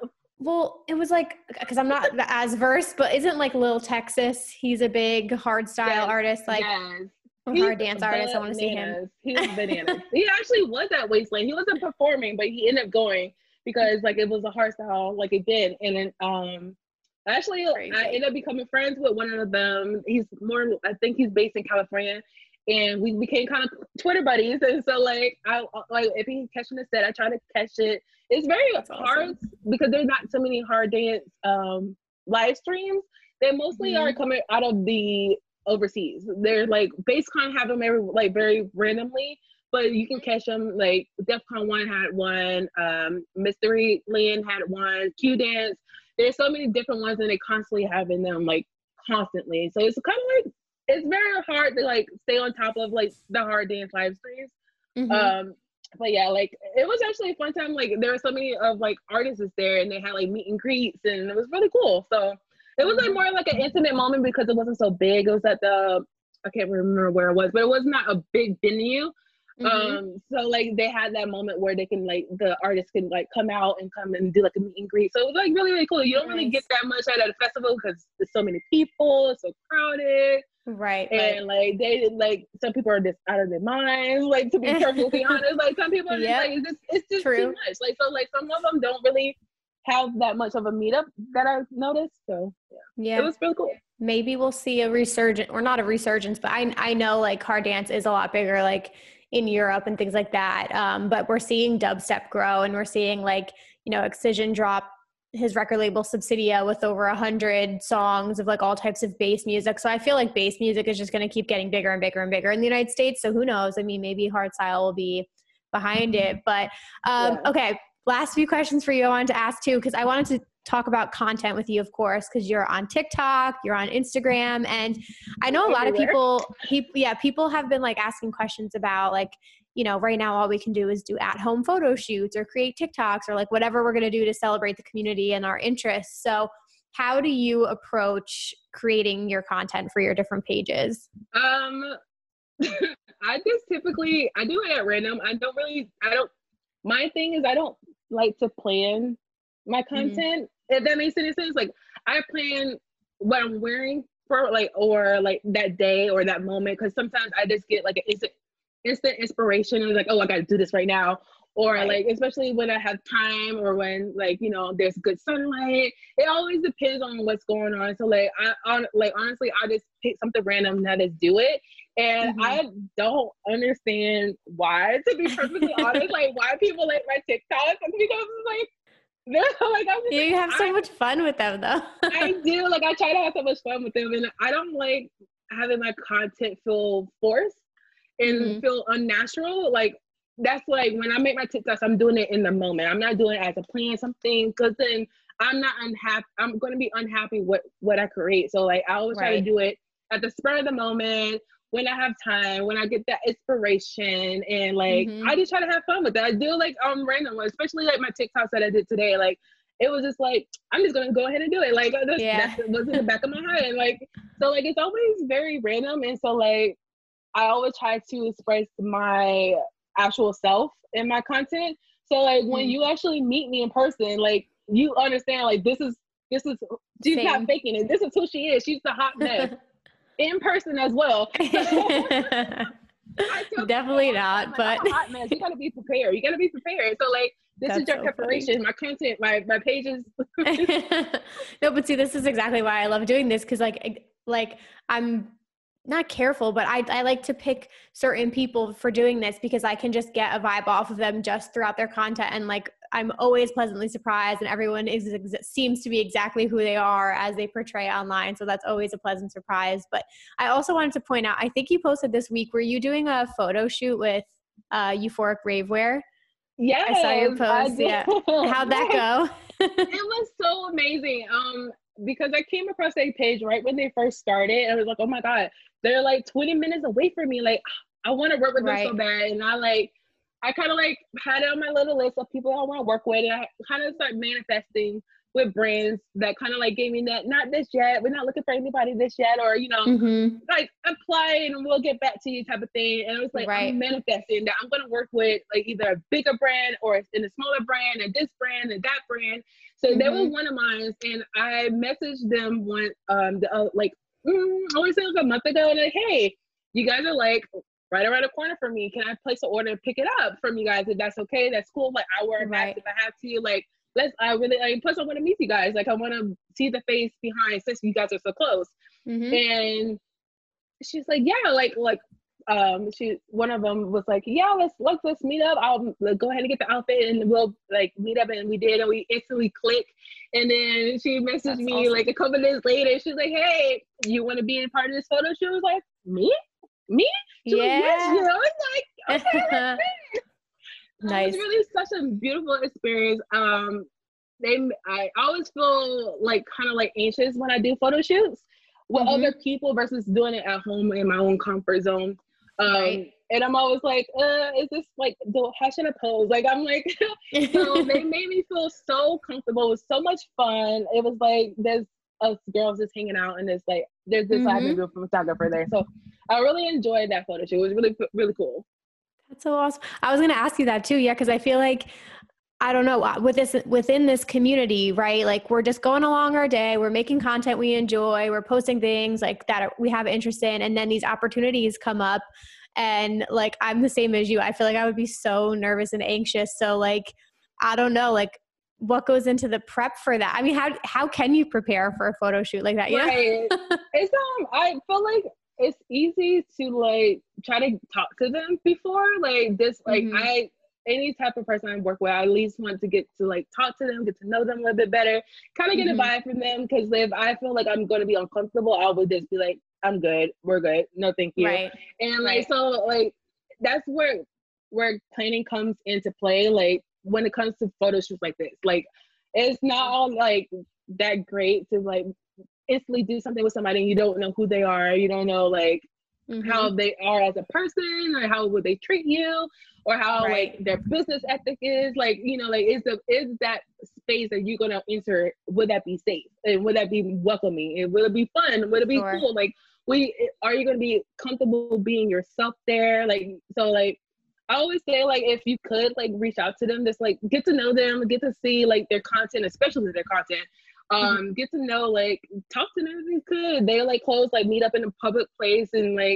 Speaker 1: Well, it was like, because I'm not as versed, but isn't like Lil Texas, he's a big hard style
Speaker 2: Yes,
Speaker 1: artist, like
Speaker 2: yes.
Speaker 1: a
Speaker 2: He's
Speaker 1: hard dance artist. I want to see him.
Speaker 2: bananas. He was bananas. He actually was at Wasteland. He wasn't performing, but he ended up going because like it was a hard style like again. And then um actually
Speaker 1: Crazy.
Speaker 2: I ended up becoming friends with one of them. He's more I think he's based in California. And we became kind of Twitter buddies. And so like I like if he's catching the set, I try to catch it. It's very
Speaker 1: That's
Speaker 2: hard
Speaker 1: awesome.
Speaker 2: because there's not so many hard dance um live streams. They mostly
Speaker 1: Mhm.
Speaker 2: are coming out of the overseas. They're like BaseCon have them every like very randomly, but you can catch them. Like DEF CON one had one, um, Mystery Land had one, Q Dance. There's so many different ones, and they constantly having them like constantly. So it's kind of like it's very hard to like stay on top of like the hard dance live streams.
Speaker 1: Mhm.
Speaker 2: Um, but yeah, like it was actually a fun time. Like there were so many of like artists there, and they had like meet and greets, and it was really cool. So it was like more like an intimate moment because it wasn't so big. It was at the I can't remember where it was, but it was not a big venue.
Speaker 1: Mhm.
Speaker 2: Um, so like they had that moment where they can like the artists can like come out and come and do like a meet and greet. So it was like really really cool. You don't really
Speaker 1: Nice.
Speaker 2: get that much at a festival because there's so many people, it's so crowded.
Speaker 1: Right,
Speaker 2: And
Speaker 1: right.
Speaker 2: like they like some people are just out of their minds, like to be perfectly honest. Like some people are just
Speaker 1: Yep.
Speaker 2: like it's just it's just
Speaker 1: True.
Speaker 2: too much. Like so like some of them don't really have that much of a meetup that I've noticed. So yeah.
Speaker 1: Yeah.
Speaker 2: It was really cool.
Speaker 1: Maybe we'll see a resurgence, or not a resurgence, but I I know like hard dance is a lot bigger like in Europe and things like that. Um, but we're seeing dubstep grow, and we're seeing like, you know, Excision drop his record label Subsidia with over a hundred songs of like all types of bass music. So I feel like bass music is just going to keep getting bigger and bigger and bigger in the United States. So who knows? I mean, maybe hardstyle will be behind it. But um,
Speaker 2: Yeah.
Speaker 1: okay, last few questions for you I wanted to ask too, because I wanted to talk about content with you, of course, because you're on TikTok, you're on Instagram, and I know a lot of
Speaker 2: Everywhere.
Speaker 1: people, people, yeah, people have been like asking questions about like, you know, right now all we can do is do at-home photo shoots or create TikToks or like whatever we're going to do to celebrate the community and our interests. So how do you approach creating your content for your different pages?
Speaker 2: Um I just typically I do it at random. I don't really I don't my thing is I don't like to plan my content, mm-hmm. if that makes any sense. Like I plan what I'm wearing for like or like that day or that moment, because sometimes I just get like an instant instant inspiration and like, oh, I got to do this right now. Or
Speaker 1: right.
Speaker 2: like, especially when I have time or when like, you know, there's good sunlight, it always depends on what's going on. So like, I on like, honestly, I just pick something random that is do it. And mm-hmm. I don't understand why, to be perfectly honest, like why people like my TikToks, because like, like I'm just,
Speaker 1: you
Speaker 2: like,
Speaker 1: have so
Speaker 2: I,
Speaker 1: much fun with them though.
Speaker 2: I do, like I try to have so much fun with them, and I don't like having my content feel forced and mm-hmm. feel unnatural. Like that's like when I make my TikToks, I'm doing it in the moment. I'm not doing it as a plan something, because then I'm not unhappy. I'm going to be unhappy with what I create. So like I always right. try to do it at the spur of the moment, when I have time, when I get that inspiration, and like mm-hmm. I just try to have fun with it. I do like um random ones, especially like my TikToks that I did today. Like it was just like, I'm just gonna go ahead and do it. Like that's, yeah. that's what's in the back of my head. And like so like it's always very random, and so like I always try to express my actual self in my content. So like when mm. you actually meet me in person, like you understand like this is this is she's Same. Not faking it. This is who she is. She's the hot mess. In person as well.
Speaker 1: Definitely not,
Speaker 2: like,
Speaker 1: but
Speaker 2: I'm a hot mess. You gotta be prepared. You gotta be prepared. So like this That's is your so preparation. Funny. My content, my my pages.
Speaker 1: No, but see, this is exactly why I love doing this, because like like I'm not careful, but I I like to pick certain people for doing this, because I can just get a vibe off of them just throughout their content, and like I'm always pleasantly surprised, and everyone is seems to be exactly who they are as they portray online. So that's always a pleasant surprise. But I also wanted to point out, I think you posted this week, were you doing a photo shoot with uh, Euphoric Ravewear?
Speaker 2: Yes,
Speaker 1: I saw your post. Yeah, how'd that go?
Speaker 2: It was so amazing. Um, because I came across their page right when they first started, and I was like, oh my god, they're like twenty minutes away from me. Like I want to work with right. them so bad, and I like. I kind of like had it on my little list of people I want to work with, and I kind of started manifesting with brands that kind of like gave me that, not this yet, we're not looking for anybody this yet, or, you know, mm-hmm. like apply and we'll get back to you type of thing. And it was like, right. I'm manifesting that I'm going to work with like either a bigger brand or in a smaller brand, and this brand and that brand. So mm-hmm. that was one of mine. And I messaged them one, um, the, uh, like, mm, I want to say like a month ago, and like, hey, you guys are like, right around the corner from me. Can I place an order and pick it up from you guys? If that's okay, that's cool. Like I wear a mask right. if I have to. Like let's. I really like. Plus, I want to meet you guys. Like I want to see the face behind, since you guys are so close. Mm-hmm. And she's like, yeah, like like um, she one of them was like, yeah, let's let's let's meet up. I'll like, go ahead and get the outfit, and we'll like meet up. And we did, and we instantly clicked. And then she messaged that's me awesome. Like a couple of days later. She's like, hey, you want to be a part of this photo shoot? I was like, me? Me? She yeah. Was, yes, you know, it's like, okay, nice. It was really such a beautiful experience. Um, they, I always feel like kind of like anxious when I do photo shoots with mm-hmm. other people versus doing it at home in my own comfort zone. Um, right. And I'm always like, uh, is this like, how should I pose? Like, I'm like, so they made me feel so comfortable. It was so much fun. It was like, there's us girls just hanging out, and it's like, there's this mm-hmm. beautiful photographer there. So I really enjoyed that photo shoot. It was really, really cool.
Speaker 1: That's so awesome. I was going to ask you that too. Yeah. Cause I feel like, I don't know, with this, within this community, right? Like we're just going along our day. We're making content we enjoy. We're posting things like that we have interest in. And then these opportunities come up, and like, I'm the same as you. I feel like I would be so nervous and anxious. So like, I don't know, like what goes into the prep for that? I mean, how, how can you prepare for a photo shoot like that? You
Speaker 2: right. know? It's, um, I feel like it's easy to like try to talk to them before like this, like mm-hmm. I, any type of person I work with, I at least want to get to like talk to them, get to know them a little bit better, kind of get mm-hmm. a vibe from them. Cause if I feel like I'm going to be uncomfortable, I would just be like, I'm good. We're good. No, thank you. Right. And like, right. so like, that's where, where planning comes into play. Like when it comes to photo shoots like this, like it's not all like that great to like instantly do something with somebody and you don't know who they are. You don't know like mm-hmm. how they are as a person, or how would they treat you, or how right. like their business ethic is. Like, you know, like is the is that space that you're gonna enter, would that be safe? And would that be welcoming? And will it be fun? Would it be sure. cool? Like we are you gonna be comfortable being yourself there? Like so like I always say like if you could like reach out to them, just like get to know them, get to see like their content, especially their content. Um, mm-hmm. Get to know, like, talk to them if you could. They like close, like meet up in a public place and like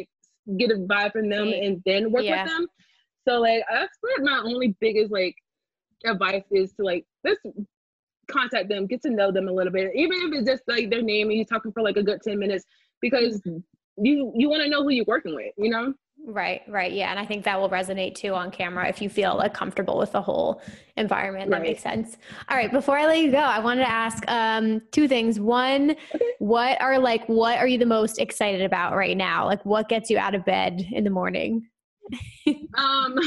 Speaker 2: get a vibe from them
Speaker 1: See.
Speaker 2: and then work
Speaker 1: Yeah.
Speaker 2: with them. So like that's like my only biggest like advice is to like just contact them, get to know them a little bit, even if it's just like their name and you're talking for like a good ten minutes, because
Speaker 1: Mm-hmm.
Speaker 2: you you want to know who you're working with, you know?
Speaker 1: Right, right. Yeah. And I think that will resonate too on camera if you feel like comfortable with the whole environment. That
Speaker 2: Right.
Speaker 1: makes sense. All right. Before I let you go, I wanted to ask um, two things. One,
Speaker 2: Okay.
Speaker 1: what are like, what are you the most excited about right now? Like what gets you out of bed in the morning?
Speaker 2: Um,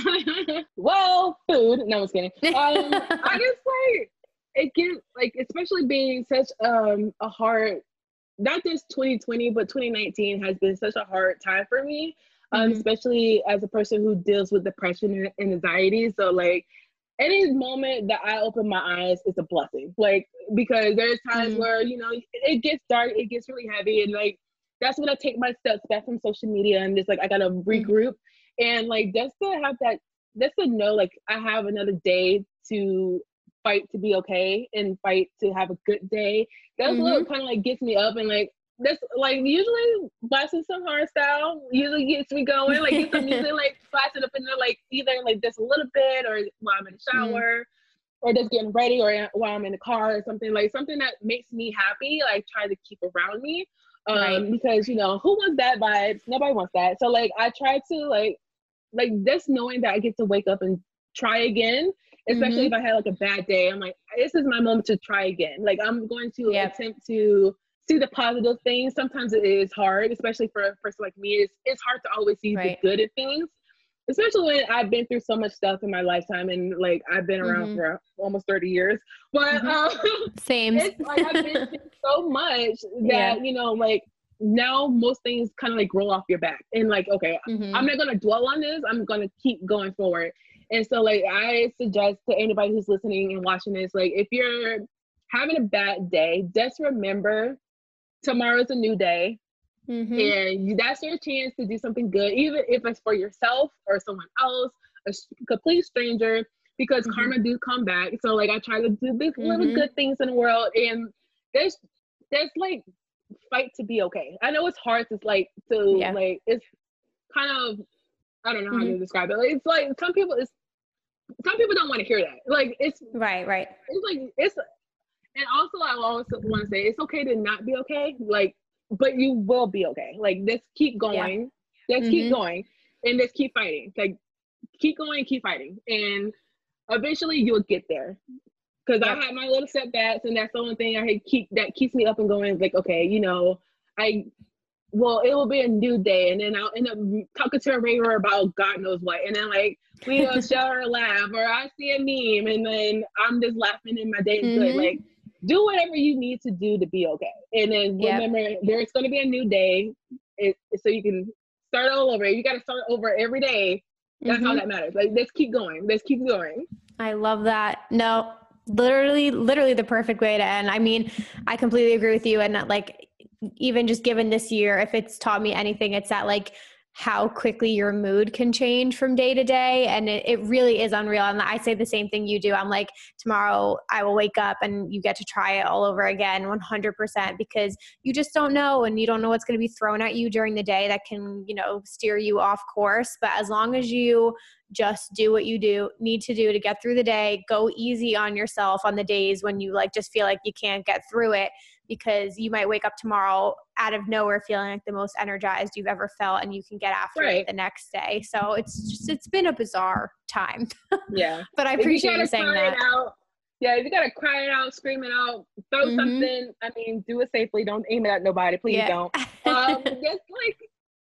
Speaker 2: well, food. No, I was kidding. Um, I guess like it gets like, especially being such um a hard, not just twenty twenty, but twenty nineteen has been such a hard time for me. Um,
Speaker 1: Mm-hmm.
Speaker 2: especially as a person who deals with depression and anxiety. So like any moment that I open my eyes is a blessing. Like because there's times
Speaker 1: Mm-hmm.
Speaker 2: where, you know, it gets dark, it gets really heavy, and like that's when I take my steps back from social media and just like I gotta regroup. And like just to have that, just to know like I have another day to fight to be okay and fight to have a good day. That's
Speaker 1: Mm-hmm.
Speaker 2: what kind of like gets me up, and like that's like usually blasting some hard style usually gets me going. Like get some music like blasting up in there like either like just a little bit or while I'm in the shower or just getting ready or while I'm in the car or something, like something that makes me happy, like try to keep around me. Um,
Speaker 1: Right.
Speaker 2: because you know, who wants that vibes? Nobody wants that. So like I try to like like just knowing that I get to wake up and try again, especially
Speaker 1: Mm-hmm.
Speaker 2: if I had like a bad day. I'm like, this is my moment to try again. Like I'm going to
Speaker 1: Yep.
Speaker 2: attempt to see the positive things. Sometimes it is hard, especially for a person like me. It's it's hard to always see
Speaker 1: Right.
Speaker 2: the good in things, especially when I've been through so much stuff in my lifetime and like I've been around
Speaker 1: Mm-hmm.
Speaker 2: for almost thirty years. But
Speaker 1: Mm-hmm.
Speaker 2: um,
Speaker 1: Same.
Speaker 2: it's like I've been through so much
Speaker 1: Yeah.
Speaker 2: that, you know, like now most things kind of like roll off your back and like, okay,
Speaker 1: Mm-hmm.
Speaker 2: I'm not going to dwell on this. I'm going to keep going forward. And so like, I suggest to anybody who's listening and watching this, like if you're having a bad day, just remember tomorrow's a new day.
Speaker 1: Mm-hmm.
Speaker 2: And you, that's your chance to do something good, even if it's for yourself or someone else, a complete stranger, because
Speaker 1: Mm-hmm.
Speaker 2: karma do come back. So like I try to do these little
Speaker 1: Mm-hmm.
Speaker 2: good things in the world, and there's there's like fight to be okay. I know it's hard to like to
Speaker 1: Yeah.
Speaker 2: like it's kind of, I don't know how
Speaker 1: Mm-hmm.
Speaker 2: to describe it. Like, it's like some people it's some people don't want to hear that. Like it's
Speaker 1: Right, right.
Speaker 2: it's like it's and also I also want to say it's okay to not be okay. Like but you will be okay. Like just keep going. Just
Speaker 1: Mm-hmm.
Speaker 2: keep going and just keep fighting. Like keep going, keep fighting. And eventually you'll get there. Because
Speaker 1: Yep.
Speaker 2: I had my little setbacks, and that's the only thing I had keep that keeps me up and going. Is like, okay, you know, I well, it will be a new day, and then I'll end up talking to a regular about God knows what, and then like we will share or laugh, or I see a meme, and then I'm just laughing, and my day is
Speaker 1: Mm-hmm.
Speaker 2: good. Like, do whatever you need to do to be okay, and then
Speaker 1: Yep.
Speaker 2: remember there's going to be a new day, it, so you can start all over. You got to start over every day. That's
Speaker 1: Mm-hmm.
Speaker 2: all that matters. Like, let's keep going. Let's keep going.
Speaker 1: I love that. No, literally, literally the perfect way to end. I mean, I completely agree with you. And that, like, even just given this year, if it's taught me anything, it's that like how quickly your mood can change from day to day. And it, it really is unreal. And I say the same thing you do. I'm like, tomorrow I will wake up and you get to try it all over again, one hundred percent, because you just don't know. And you don't know what's going to be thrown at you during the day that can, you know, steer you off course. But as long as you just do what you do need to do to get through the day, go easy on yourself on the days when you like just feel like you can't get through it, because you might wake up tomorrow out of nowhere feeling like the most energized you've ever felt, and you can get after
Speaker 2: Right.
Speaker 1: it the next day. So it's just, it's been a bizarre time.
Speaker 2: Yeah.
Speaker 1: But I
Speaker 2: If
Speaker 1: appreciate
Speaker 2: you,
Speaker 1: you saying
Speaker 2: cry
Speaker 1: that.
Speaker 2: It out, yeah, if you gotta cry it out, scream it out, throw
Speaker 1: Mhm.
Speaker 2: something. I mean, do it safely. Don't aim it at nobody. Please
Speaker 1: Yeah.
Speaker 2: don't. Um, just like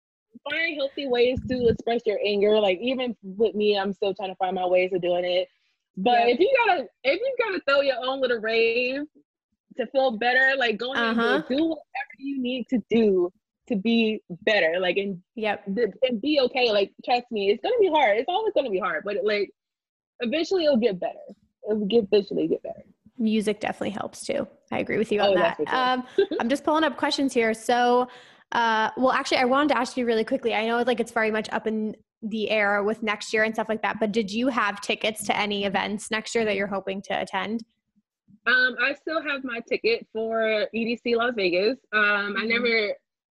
Speaker 2: find healthy ways to express your anger. Like even with me, I'm still trying to find my ways of doing it. But
Speaker 1: Yep.
Speaker 2: if you gotta, if you gotta throw your own little rave to feel better, like go ahead
Speaker 1: Uh-huh.
Speaker 2: and do it. Do whatever you need to do to be better. Like and
Speaker 1: Yep.
Speaker 2: and be okay. Like trust me, it's gonna be hard. It's always gonna be hard, but like eventually it'll get better. It'll get eventually get better.
Speaker 1: Music definitely helps too. I agree with you on
Speaker 2: Oh,
Speaker 1: that.
Speaker 2: that's for sure.
Speaker 1: Um, I'm just pulling up questions here. So, uh, well, actually, I wanted to ask you really quickly. I know like it's very much up in the air with next year and stuff like that, but did you have tickets to any events next year that you're hoping to attend?
Speaker 2: Um, I still have my ticket for E D C Las Vegas. Um, I
Speaker 1: Mhm.
Speaker 2: never,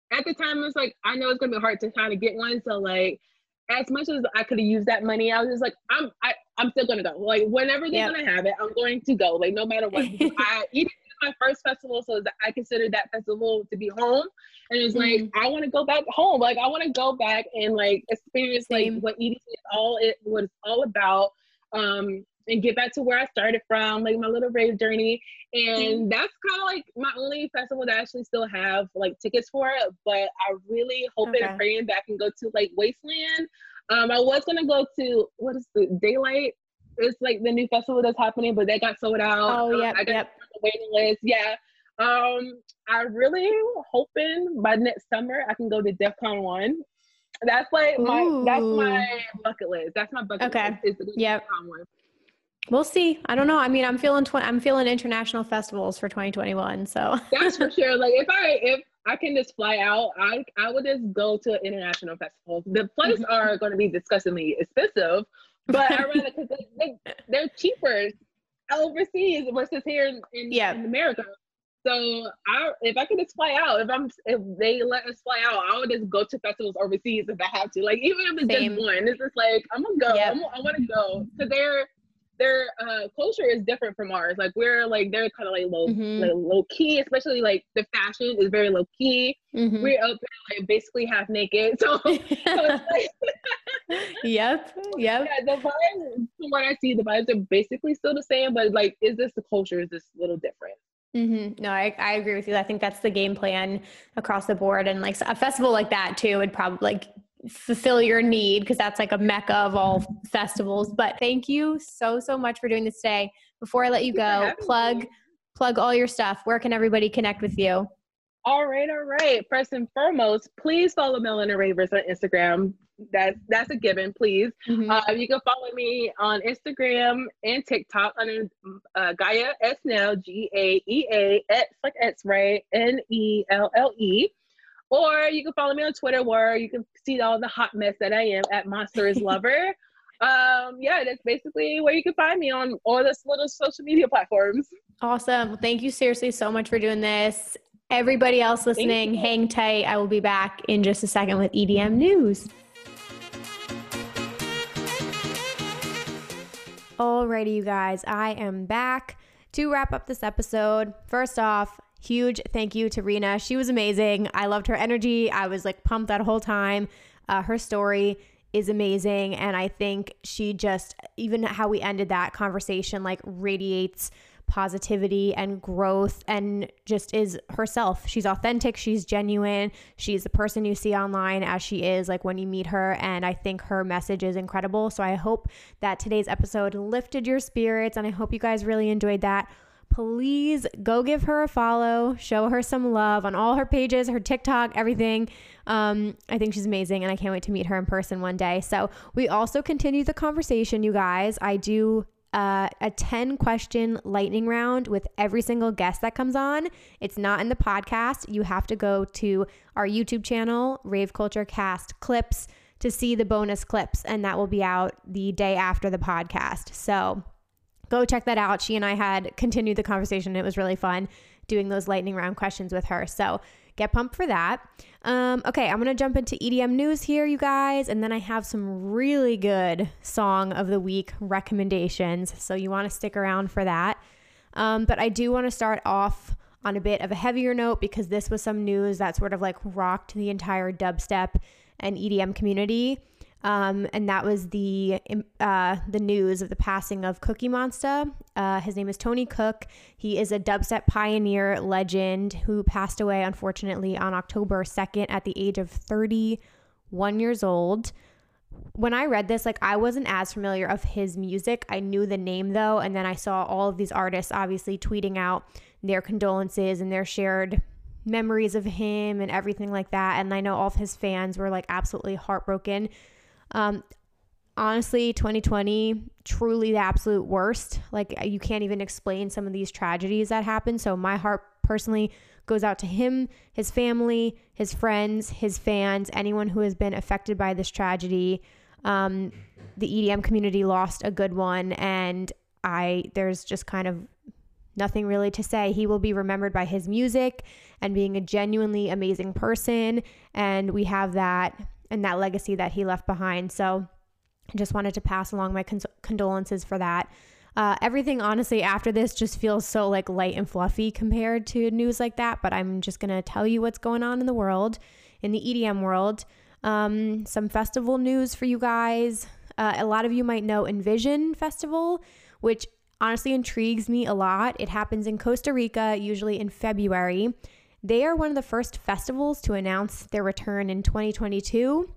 Speaker 2: at the time, it was like, I know it's gonna be hard to kind of get one. So like, as much as I could have used that money, I was just like, I'm I, I'm still gonna go. Like whenever they're yep. gonna have it, I'm going to go. Like no matter what. I even my first festival, so I considered that festival to be home. And it's like mm. I want to go back home. Like I want to go back and like experience Same. like what E D C is all it was all about. Um, and get back to where I started from, like my little rave journey. And mm. that's kind of like my only festival that I actually still have like tickets for it. But I really hoping okay. and praying that I can go to like Wasteland. Um, I was gonna go to what is the Daylight? It's like the new festival that's happening, but they got sold out.
Speaker 1: Oh yeah,
Speaker 2: um, I got
Speaker 1: yep.
Speaker 2: the waiting list. Yeah. Um, I really hoping by next summer I can go to DEF CON one. That's like my Ooh. that's my bucket list. That's my bucket
Speaker 1: okay.
Speaker 2: list. Is the
Speaker 1: yep.
Speaker 2: DEF CON one.
Speaker 1: We'll see. I don't know. I mean, I'm feeling tw- I'm feeling international festivals for twenty twenty-one. So
Speaker 2: that's for sure. Like if I if I can just fly out, I I would just go to an international festival. The flights mm-hmm. are going to be disgustingly expensive, but I rather because they, they they're cheaper overseas versus here in in,
Speaker 1: yep.
Speaker 2: in America. So I if I could just fly out, if I'm if they let us fly out, I would just go to festivals overseas if I have to. Like even if it's Same. just one, it's just like I'm gonna go. Yep. I'm, I want to go because they're. Their uh, culture is different from ours. Like we're like they're kind of like low, mm-hmm. like low key, especially like the fashion is very low key. Mm-hmm. We're up there, like basically half naked. So, so it's like,
Speaker 1: yep, yep.
Speaker 2: Yeah, the vibes from what I see, the vibes are basically still the same, but like, is this the culture? Is this a little different?
Speaker 1: Mm-hmm. No, I, I agree with you. I think that's the game plan across the board, and like a festival like that too would probably like. fulfill your need because that's like a mecca of all festivals. But thank you so so much for doing this today. Before I let you go, plug me. plug all your stuff. Where can everybody connect with you?
Speaker 2: All right, all right. First and foremost, please follow Melanated Ravers on Instagram. That's that's a given, please. Mm-hmm. Uh, you can follow me on Instagram and TikTok under uh, Gaia S Nell, G A E A X like X, right? N E L L E. Or you can follow me on Twitter where you can see all the hot mess that I am at Monster is Lover. um, yeah, that's basically where you can find me on all the little social media platforms.
Speaker 1: Awesome. Well, thank you seriously so much for doing this. Everybody else listening, hang tight. I will be back in just a second with E D M news. Alrighty, you guys, I am back to wrap up this episode. First off, huge thank you to Rena. She was amazing. I loved her energy. I was like pumped that whole time. Uh, her story is amazing. And I think she just, even how we ended that conversation, like radiates positivity and growth and just is herself. She's authentic. She's genuine. She's the person you see online as she is, like when you meet her. And I think her message is incredible. So I hope that today's episode lifted your spirits. And I hope you guys really enjoyed that. Please go give her a follow, show her some love on all her pages, her TikTok, everything. Um, I think she's amazing and I can't wait to meet her in person one day. So we also continue the conversation, you guys. I do uh, a ten question lightning round with every single guest that comes on. It's not in the podcast. You have to go to our YouTube channel, Rave Culture Cast Clips, to see the bonus clips, and that will be out the day after the podcast. So go check that out. She and I had continued the conversation. It was really fun doing those lightning round questions with her. So get pumped for that. Um, okay, I'm going to jump into E D M news here, you guys. And then I have some really good song of the week recommendations. So you want to stick around for that. Um, but I do want to start off on a bit of a heavier note because this was some news that sort of like rocked the entire dubstep and E D M community. Um, and that was the uh, the news of the passing of Cookie Monster. Uh, his name is Tony Cook. He is a dubstep pioneer legend who passed away, unfortunately, on October second at the age of thirty-one years old. When I read this, like I wasn't as familiar of his music. I knew the name though, and then I saw all of these artists obviously tweeting out their condolences and their shared memories of him and everything like that. And I know all of his fans were like absolutely heartbroken. Um, honestly, twenty twenty, truly the absolute worst. Like you can't even explain some of these tragedies that happened. So my heart personally goes out to him, his family, his friends, his fans, anyone who has been affected by this tragedy. Um, the E D M community lost a good one, and I, there's just kind of nothing really to say. He will be remembered by his music and being a genuinely amazing person. And we have that and that legacy that he left behind. So I just wanted to pass along my cons- condolences for that. Uh, everything, honestly, after this just feels so like light and fluffy compared to news like that. But I'm just going to tell you what's going on in the world, in the E D M world. Um, some festival news for you guys. Uh, a lot of you might know Envision Festival, which honestly intrigues me a lot. It happens in Costa Rica, usually in February. They are one of the first festivals to announce their return in twenty twenty-two.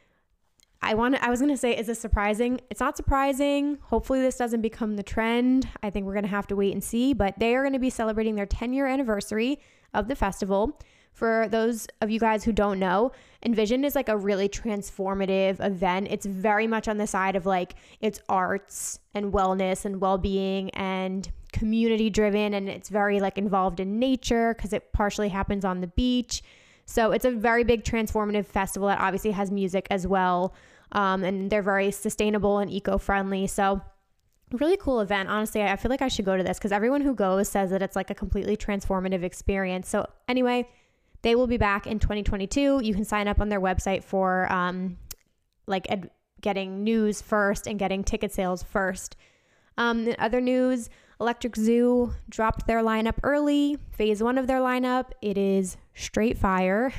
Speaker 1: I want I was going to say, is this surprising? It's not surprising. Hopefully this doesn't become the trend. I think we're going to have to wait and see, but they are going to be celebrating their ten year anniversary of the festival. For those of you guys who don't know, Envision is like a really transformative event. It's very much on the side of like, it's arts and wellness and well-being and community driven. And it's very like involved in nature because it partially happens on the beach. So it's a very big transformative festival that obviously has music as well. Um, and they're very sustainable and eco-friendly. So really cool event. Honestly, I feel like I should go to this because everyone who goes says that it's like a completely transformative experience. So anyway, they will be back in twenty twenty-two. You can sign up on their website for um, like ed- getting news first and getting ticket sales first. Um, in other news, Electric Zoo dropped their lineup early. Phase one of their lineup. It is straight fire.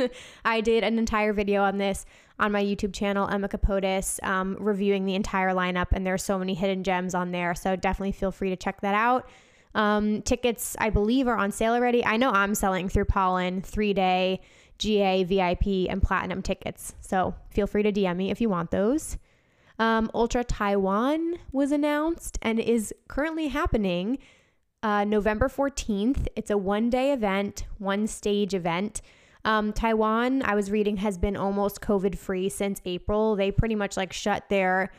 Speaker 1: I did an entire video on this on my YouTube channel, Emma Capotis, um, reviewing the entire lineup, and there's so many hidden gems on there. So definitely feel free to check that out. Um, tickets, I believe, are on sale already. I know I'm selling through Pollen three-day G A, V I P, and Platinum tickets. So feel free to D M me if you want those. Um, Ultra Taiwan was announced and is currently happening uh, November fourteenth. It's a one-day event, one-stage event. Um, Taiwan, I was reading, has been almost COVID-free since April. They pretty much like shut their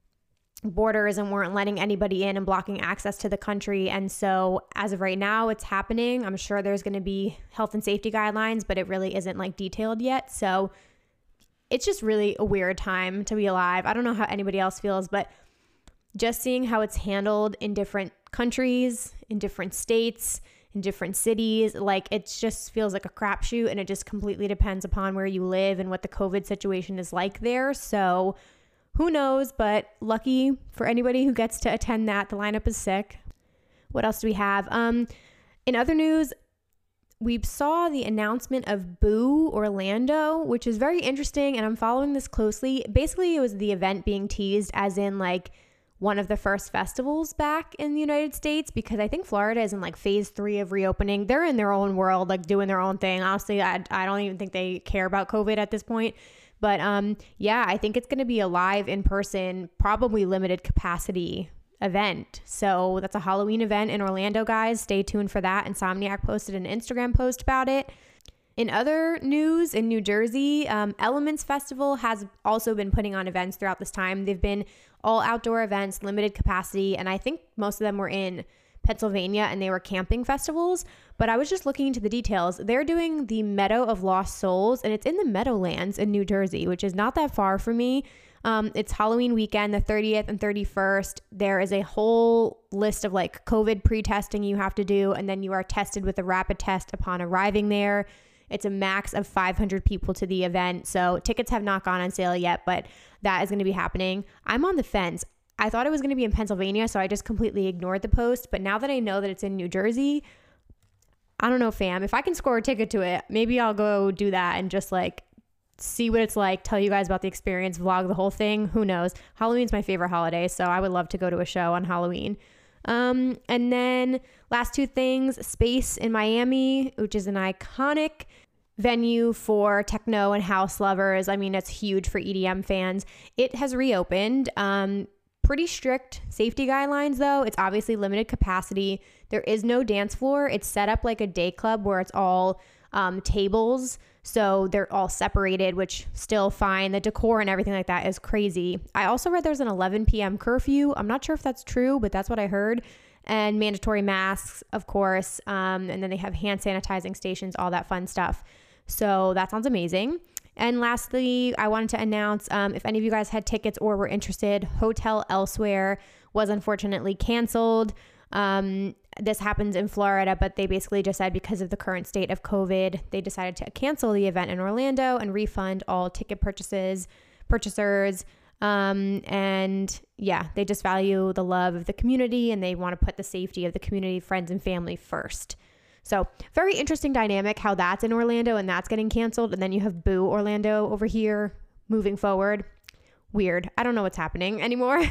Speaker 1: borders and weren't letting anybody in and blocking access to the country. And so as of right now, it's happening. I'm sure there's going to be health and safety guidelines, but it really isn't like detailed yet. So it's just really a weird time to be alive. I don't know how anybody else feels, but just seeing how it's handled in different countries, in different states, in different cities, like it just feels like a crapshoot, and it just completely depends upon where you live and what the COVID situation is like there. So who knows, but lucky for anybody who gets to attend that. The lineup is sick. What else do we have? Um, in other news, we saw the announcement of Boo Orlando, which is very interesting, and I'm following this closely. Basically, it was the event being teased as in like one of the first festivals back in the United States, because I think Florida is in like phase three of reopening. They're in their own world, like doing their own thing. Honestly, I, I don't even think they care about COVID at this point. But um, yeah, I think it's going to be a live, in-person, probably limited capacity event. So that's a Halloween event in Orlando, guys. Stay tuned for that. Insomniac posted an Instagram post about it. In other news, in New Jersey, um, Elements Festival has also been putting on events throughout this time. They've been all outdoor events, limited capacity, and I think most of them were in Pennsylvania, and they were camping festivals. But I was just looking into the details. They're doing the Meadow of Lost Souls, and it's in the Meadowlands in New Jersey, which is not that far from me. Um, it's Halloween weekend, the thirtieth and thirty-first. There is a whole list of like COVID pre-testing you have to do, and then you are tested with a rapid test upon arriving there. It's a max of five hundred people to the event. So tickets have not gone on sale yet, but that is going to be happening. I'm on the fence. I thought it was going to be in Pennsylvania, so I just completely ignored the post. But now that I know that it's in New Jersey, I don't know, fam. If I can score a ticket to it, maybe I'll go do that and just like see what it's like, tell you guys about the experience, vlog the whole thing. Who knows? Halloween's my favorite holiday, so I would love to go to a show on Halloween. Um, and then last two things, Space in Miami, which is an iconic venue for techno and house lovers. I mean, it's huge for E D M fans. It has reopened. Um, pretty strict safety guidelines, though. It's obviously limited capacity. There is no dance floor. It's set up like a day club where it's all um, tables. So they're all separated, which still fine. The decor and everything like that is crazy. I also read there's an eleven p.m. curfew. I'm not sure if that's true, but that's what I heard. And mandatory masks, of course. Um, and then they have hand sanitizing stations, all that fun stuff. So that sounds amazing. And lastly, I wanted to announce, um, if any of you guys had tickets or were interested, Hotel Elsewhere was unfortunately canceled. Um, this happens in Florida, but they basically just said because of the current state of COVID, they decided to cancel the event in Orlando and refund all ticket purchases, purchasers. Um, and yeah, they just value the love of the community and they want to put the safety of the community, friends, and family first. So very interesting dynamic how that's in Orlando and that's getting canceled. And then you have Boo Orlando over here moving forward. Weird. I don't know what's happening anymore.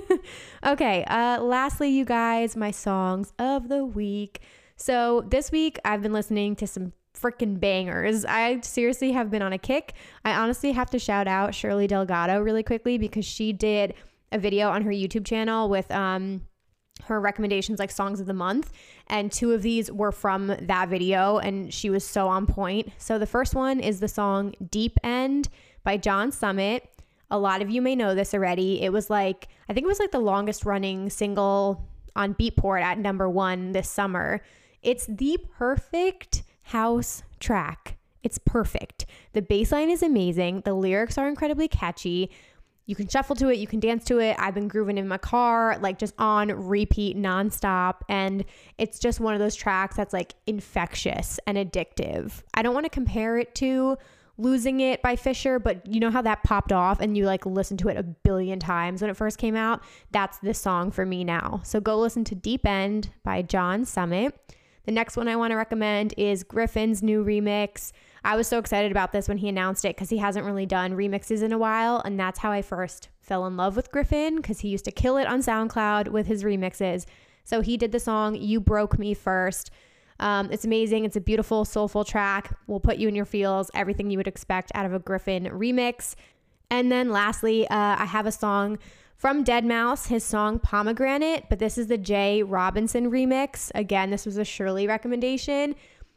Speaker 1: Okay. Uh, lastly, you guys, my songs of the week. So this week I've been listening to some freaking bangers. I seriously have been on a kick. I honestly have to shout out Shirley Delgado really quickly because she did a video on her YouTube channel with, um, her recommendations, like songs of the month, and two of these were from that video and she was so on point. So the first one is the song Deep End by John Summit. A lot of you may know this already. It was like, I think it was like the longest running single on Beatport at number one this summer. It's the perfect house track. It's perfect. The bass line is amazing. The lyrics are incredibly catchy. You can shuffle to it. You can dance to it. I've been grooving in my car, like just on repeat nonstop. And it's just one of those tracks that's like infectious and addictive. I don't want to compare it to Losing It by Fisher, but you know how that popped off and you like listened to it a billion times when it first came out? That's this song for me now. So go listen to Deep End by John Summit. The next one I want to recommend is Griffin's new remix. I was so excited about this when he announced it because he hasn't really done remixes in a while. And that's how I first fell in love with Griffin because he used to kill it on SoundCloud with his remixes. So he did the song You Broke Me First. Um, it's amazing. It's a beautiful, soulful track. Will put you in your feels, everything you would expect out of a Griffin remix. And then lastly, uh, I have a song from deadmau five, his song Pomegranate, but this is the Jay Robinson remix. Again, this was a Shirley recommendation.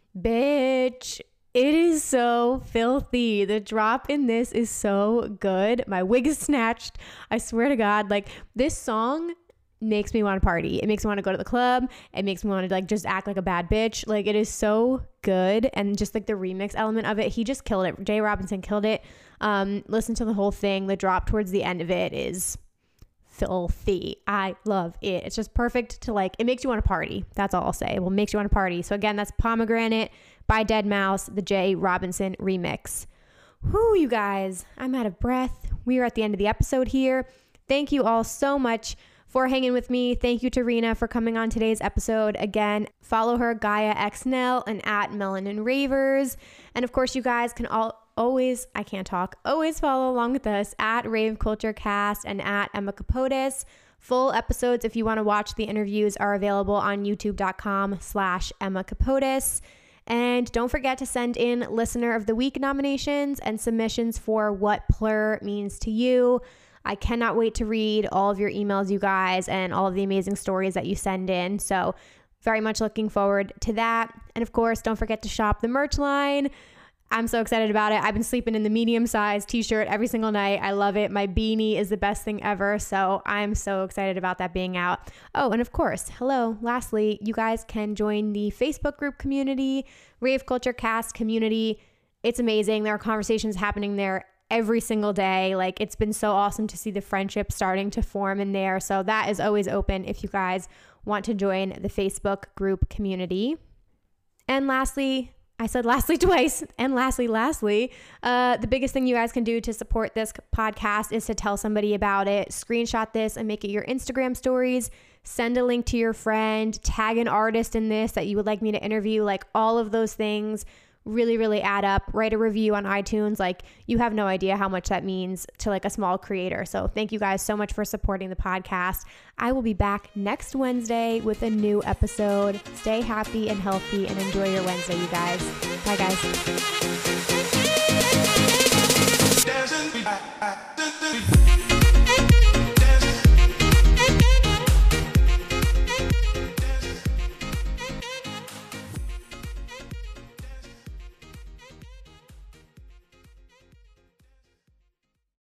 Speaker 1: Bitch, it is so filthy. The drop in this is so good. My wig is snatched. I swear to God, like this song makes me want to party. It makes me want to go to the club. It makes me want to like just act like a bad bitch. Like it is so good. And just like the remix element of it, he just killed it. Jay Robinson killed it. Um, listen to the whole thing. The drop towards the end of it is filthy. I love it. It's just perfect to like, it makes you want to party. That's all I'll say. It will make you want to party. So again, that's Pomegranate by deadmau five, the Jay Robinson remix. Whew, you guys, I'm out of breath. We are at the end of the episode here. Thank you all so much for hanging with me. Thank you to Rena for coming on today's episode. Again, follow her, Gaia X Nell, and at Melanin Ravers. And of course, you guys can all always, I can't talk, always follow along with us at Rave Culture Cast and at Emma Capotis. Full episodes, if you want to watch the interviews, are available on youtube.com slash Emma Capotis. And don't forget to send in Listener of the Week nominations and submissions for what Plur means to you. I cannot wait to read all of your emails, you guys, and all of the amazing stories that you send in. So very much looking forward to that. And of course, don't forget to shop the merch line. I'm so excited about it. I've been sleeping in the medium size t-shirt every single night. I love it. My beanie is the best thing ever. So I'm so excited about that being out. Oh, and of course, hello. Lastly, you guys can join the Facebook group community, Rave Culture Cast community. It's amazing. There are conversations happening there every single day. Like it's been so awesome to see the friendship starting to form in there. So that is always open if you guys want to join the Facebook group community. And lastly, I said lastly twice, and lastly, lastly, uh, the biggest thing you guys can do to support this podcast is to tell somebody about it. Screenshot this and make it your Instagram stories. Send a link to your friend. Tag an artist in this that you would like me to interview. Like all of those things really, really add up. Write a review on iTunes. Like you have no idea how much that means to like a small creator. So thank you guys so much for supporting the podcast. I will be back next Wednesday with a new episode. Stay happy and healthy and enjoy your Wednesday, you guys. Bye, guys.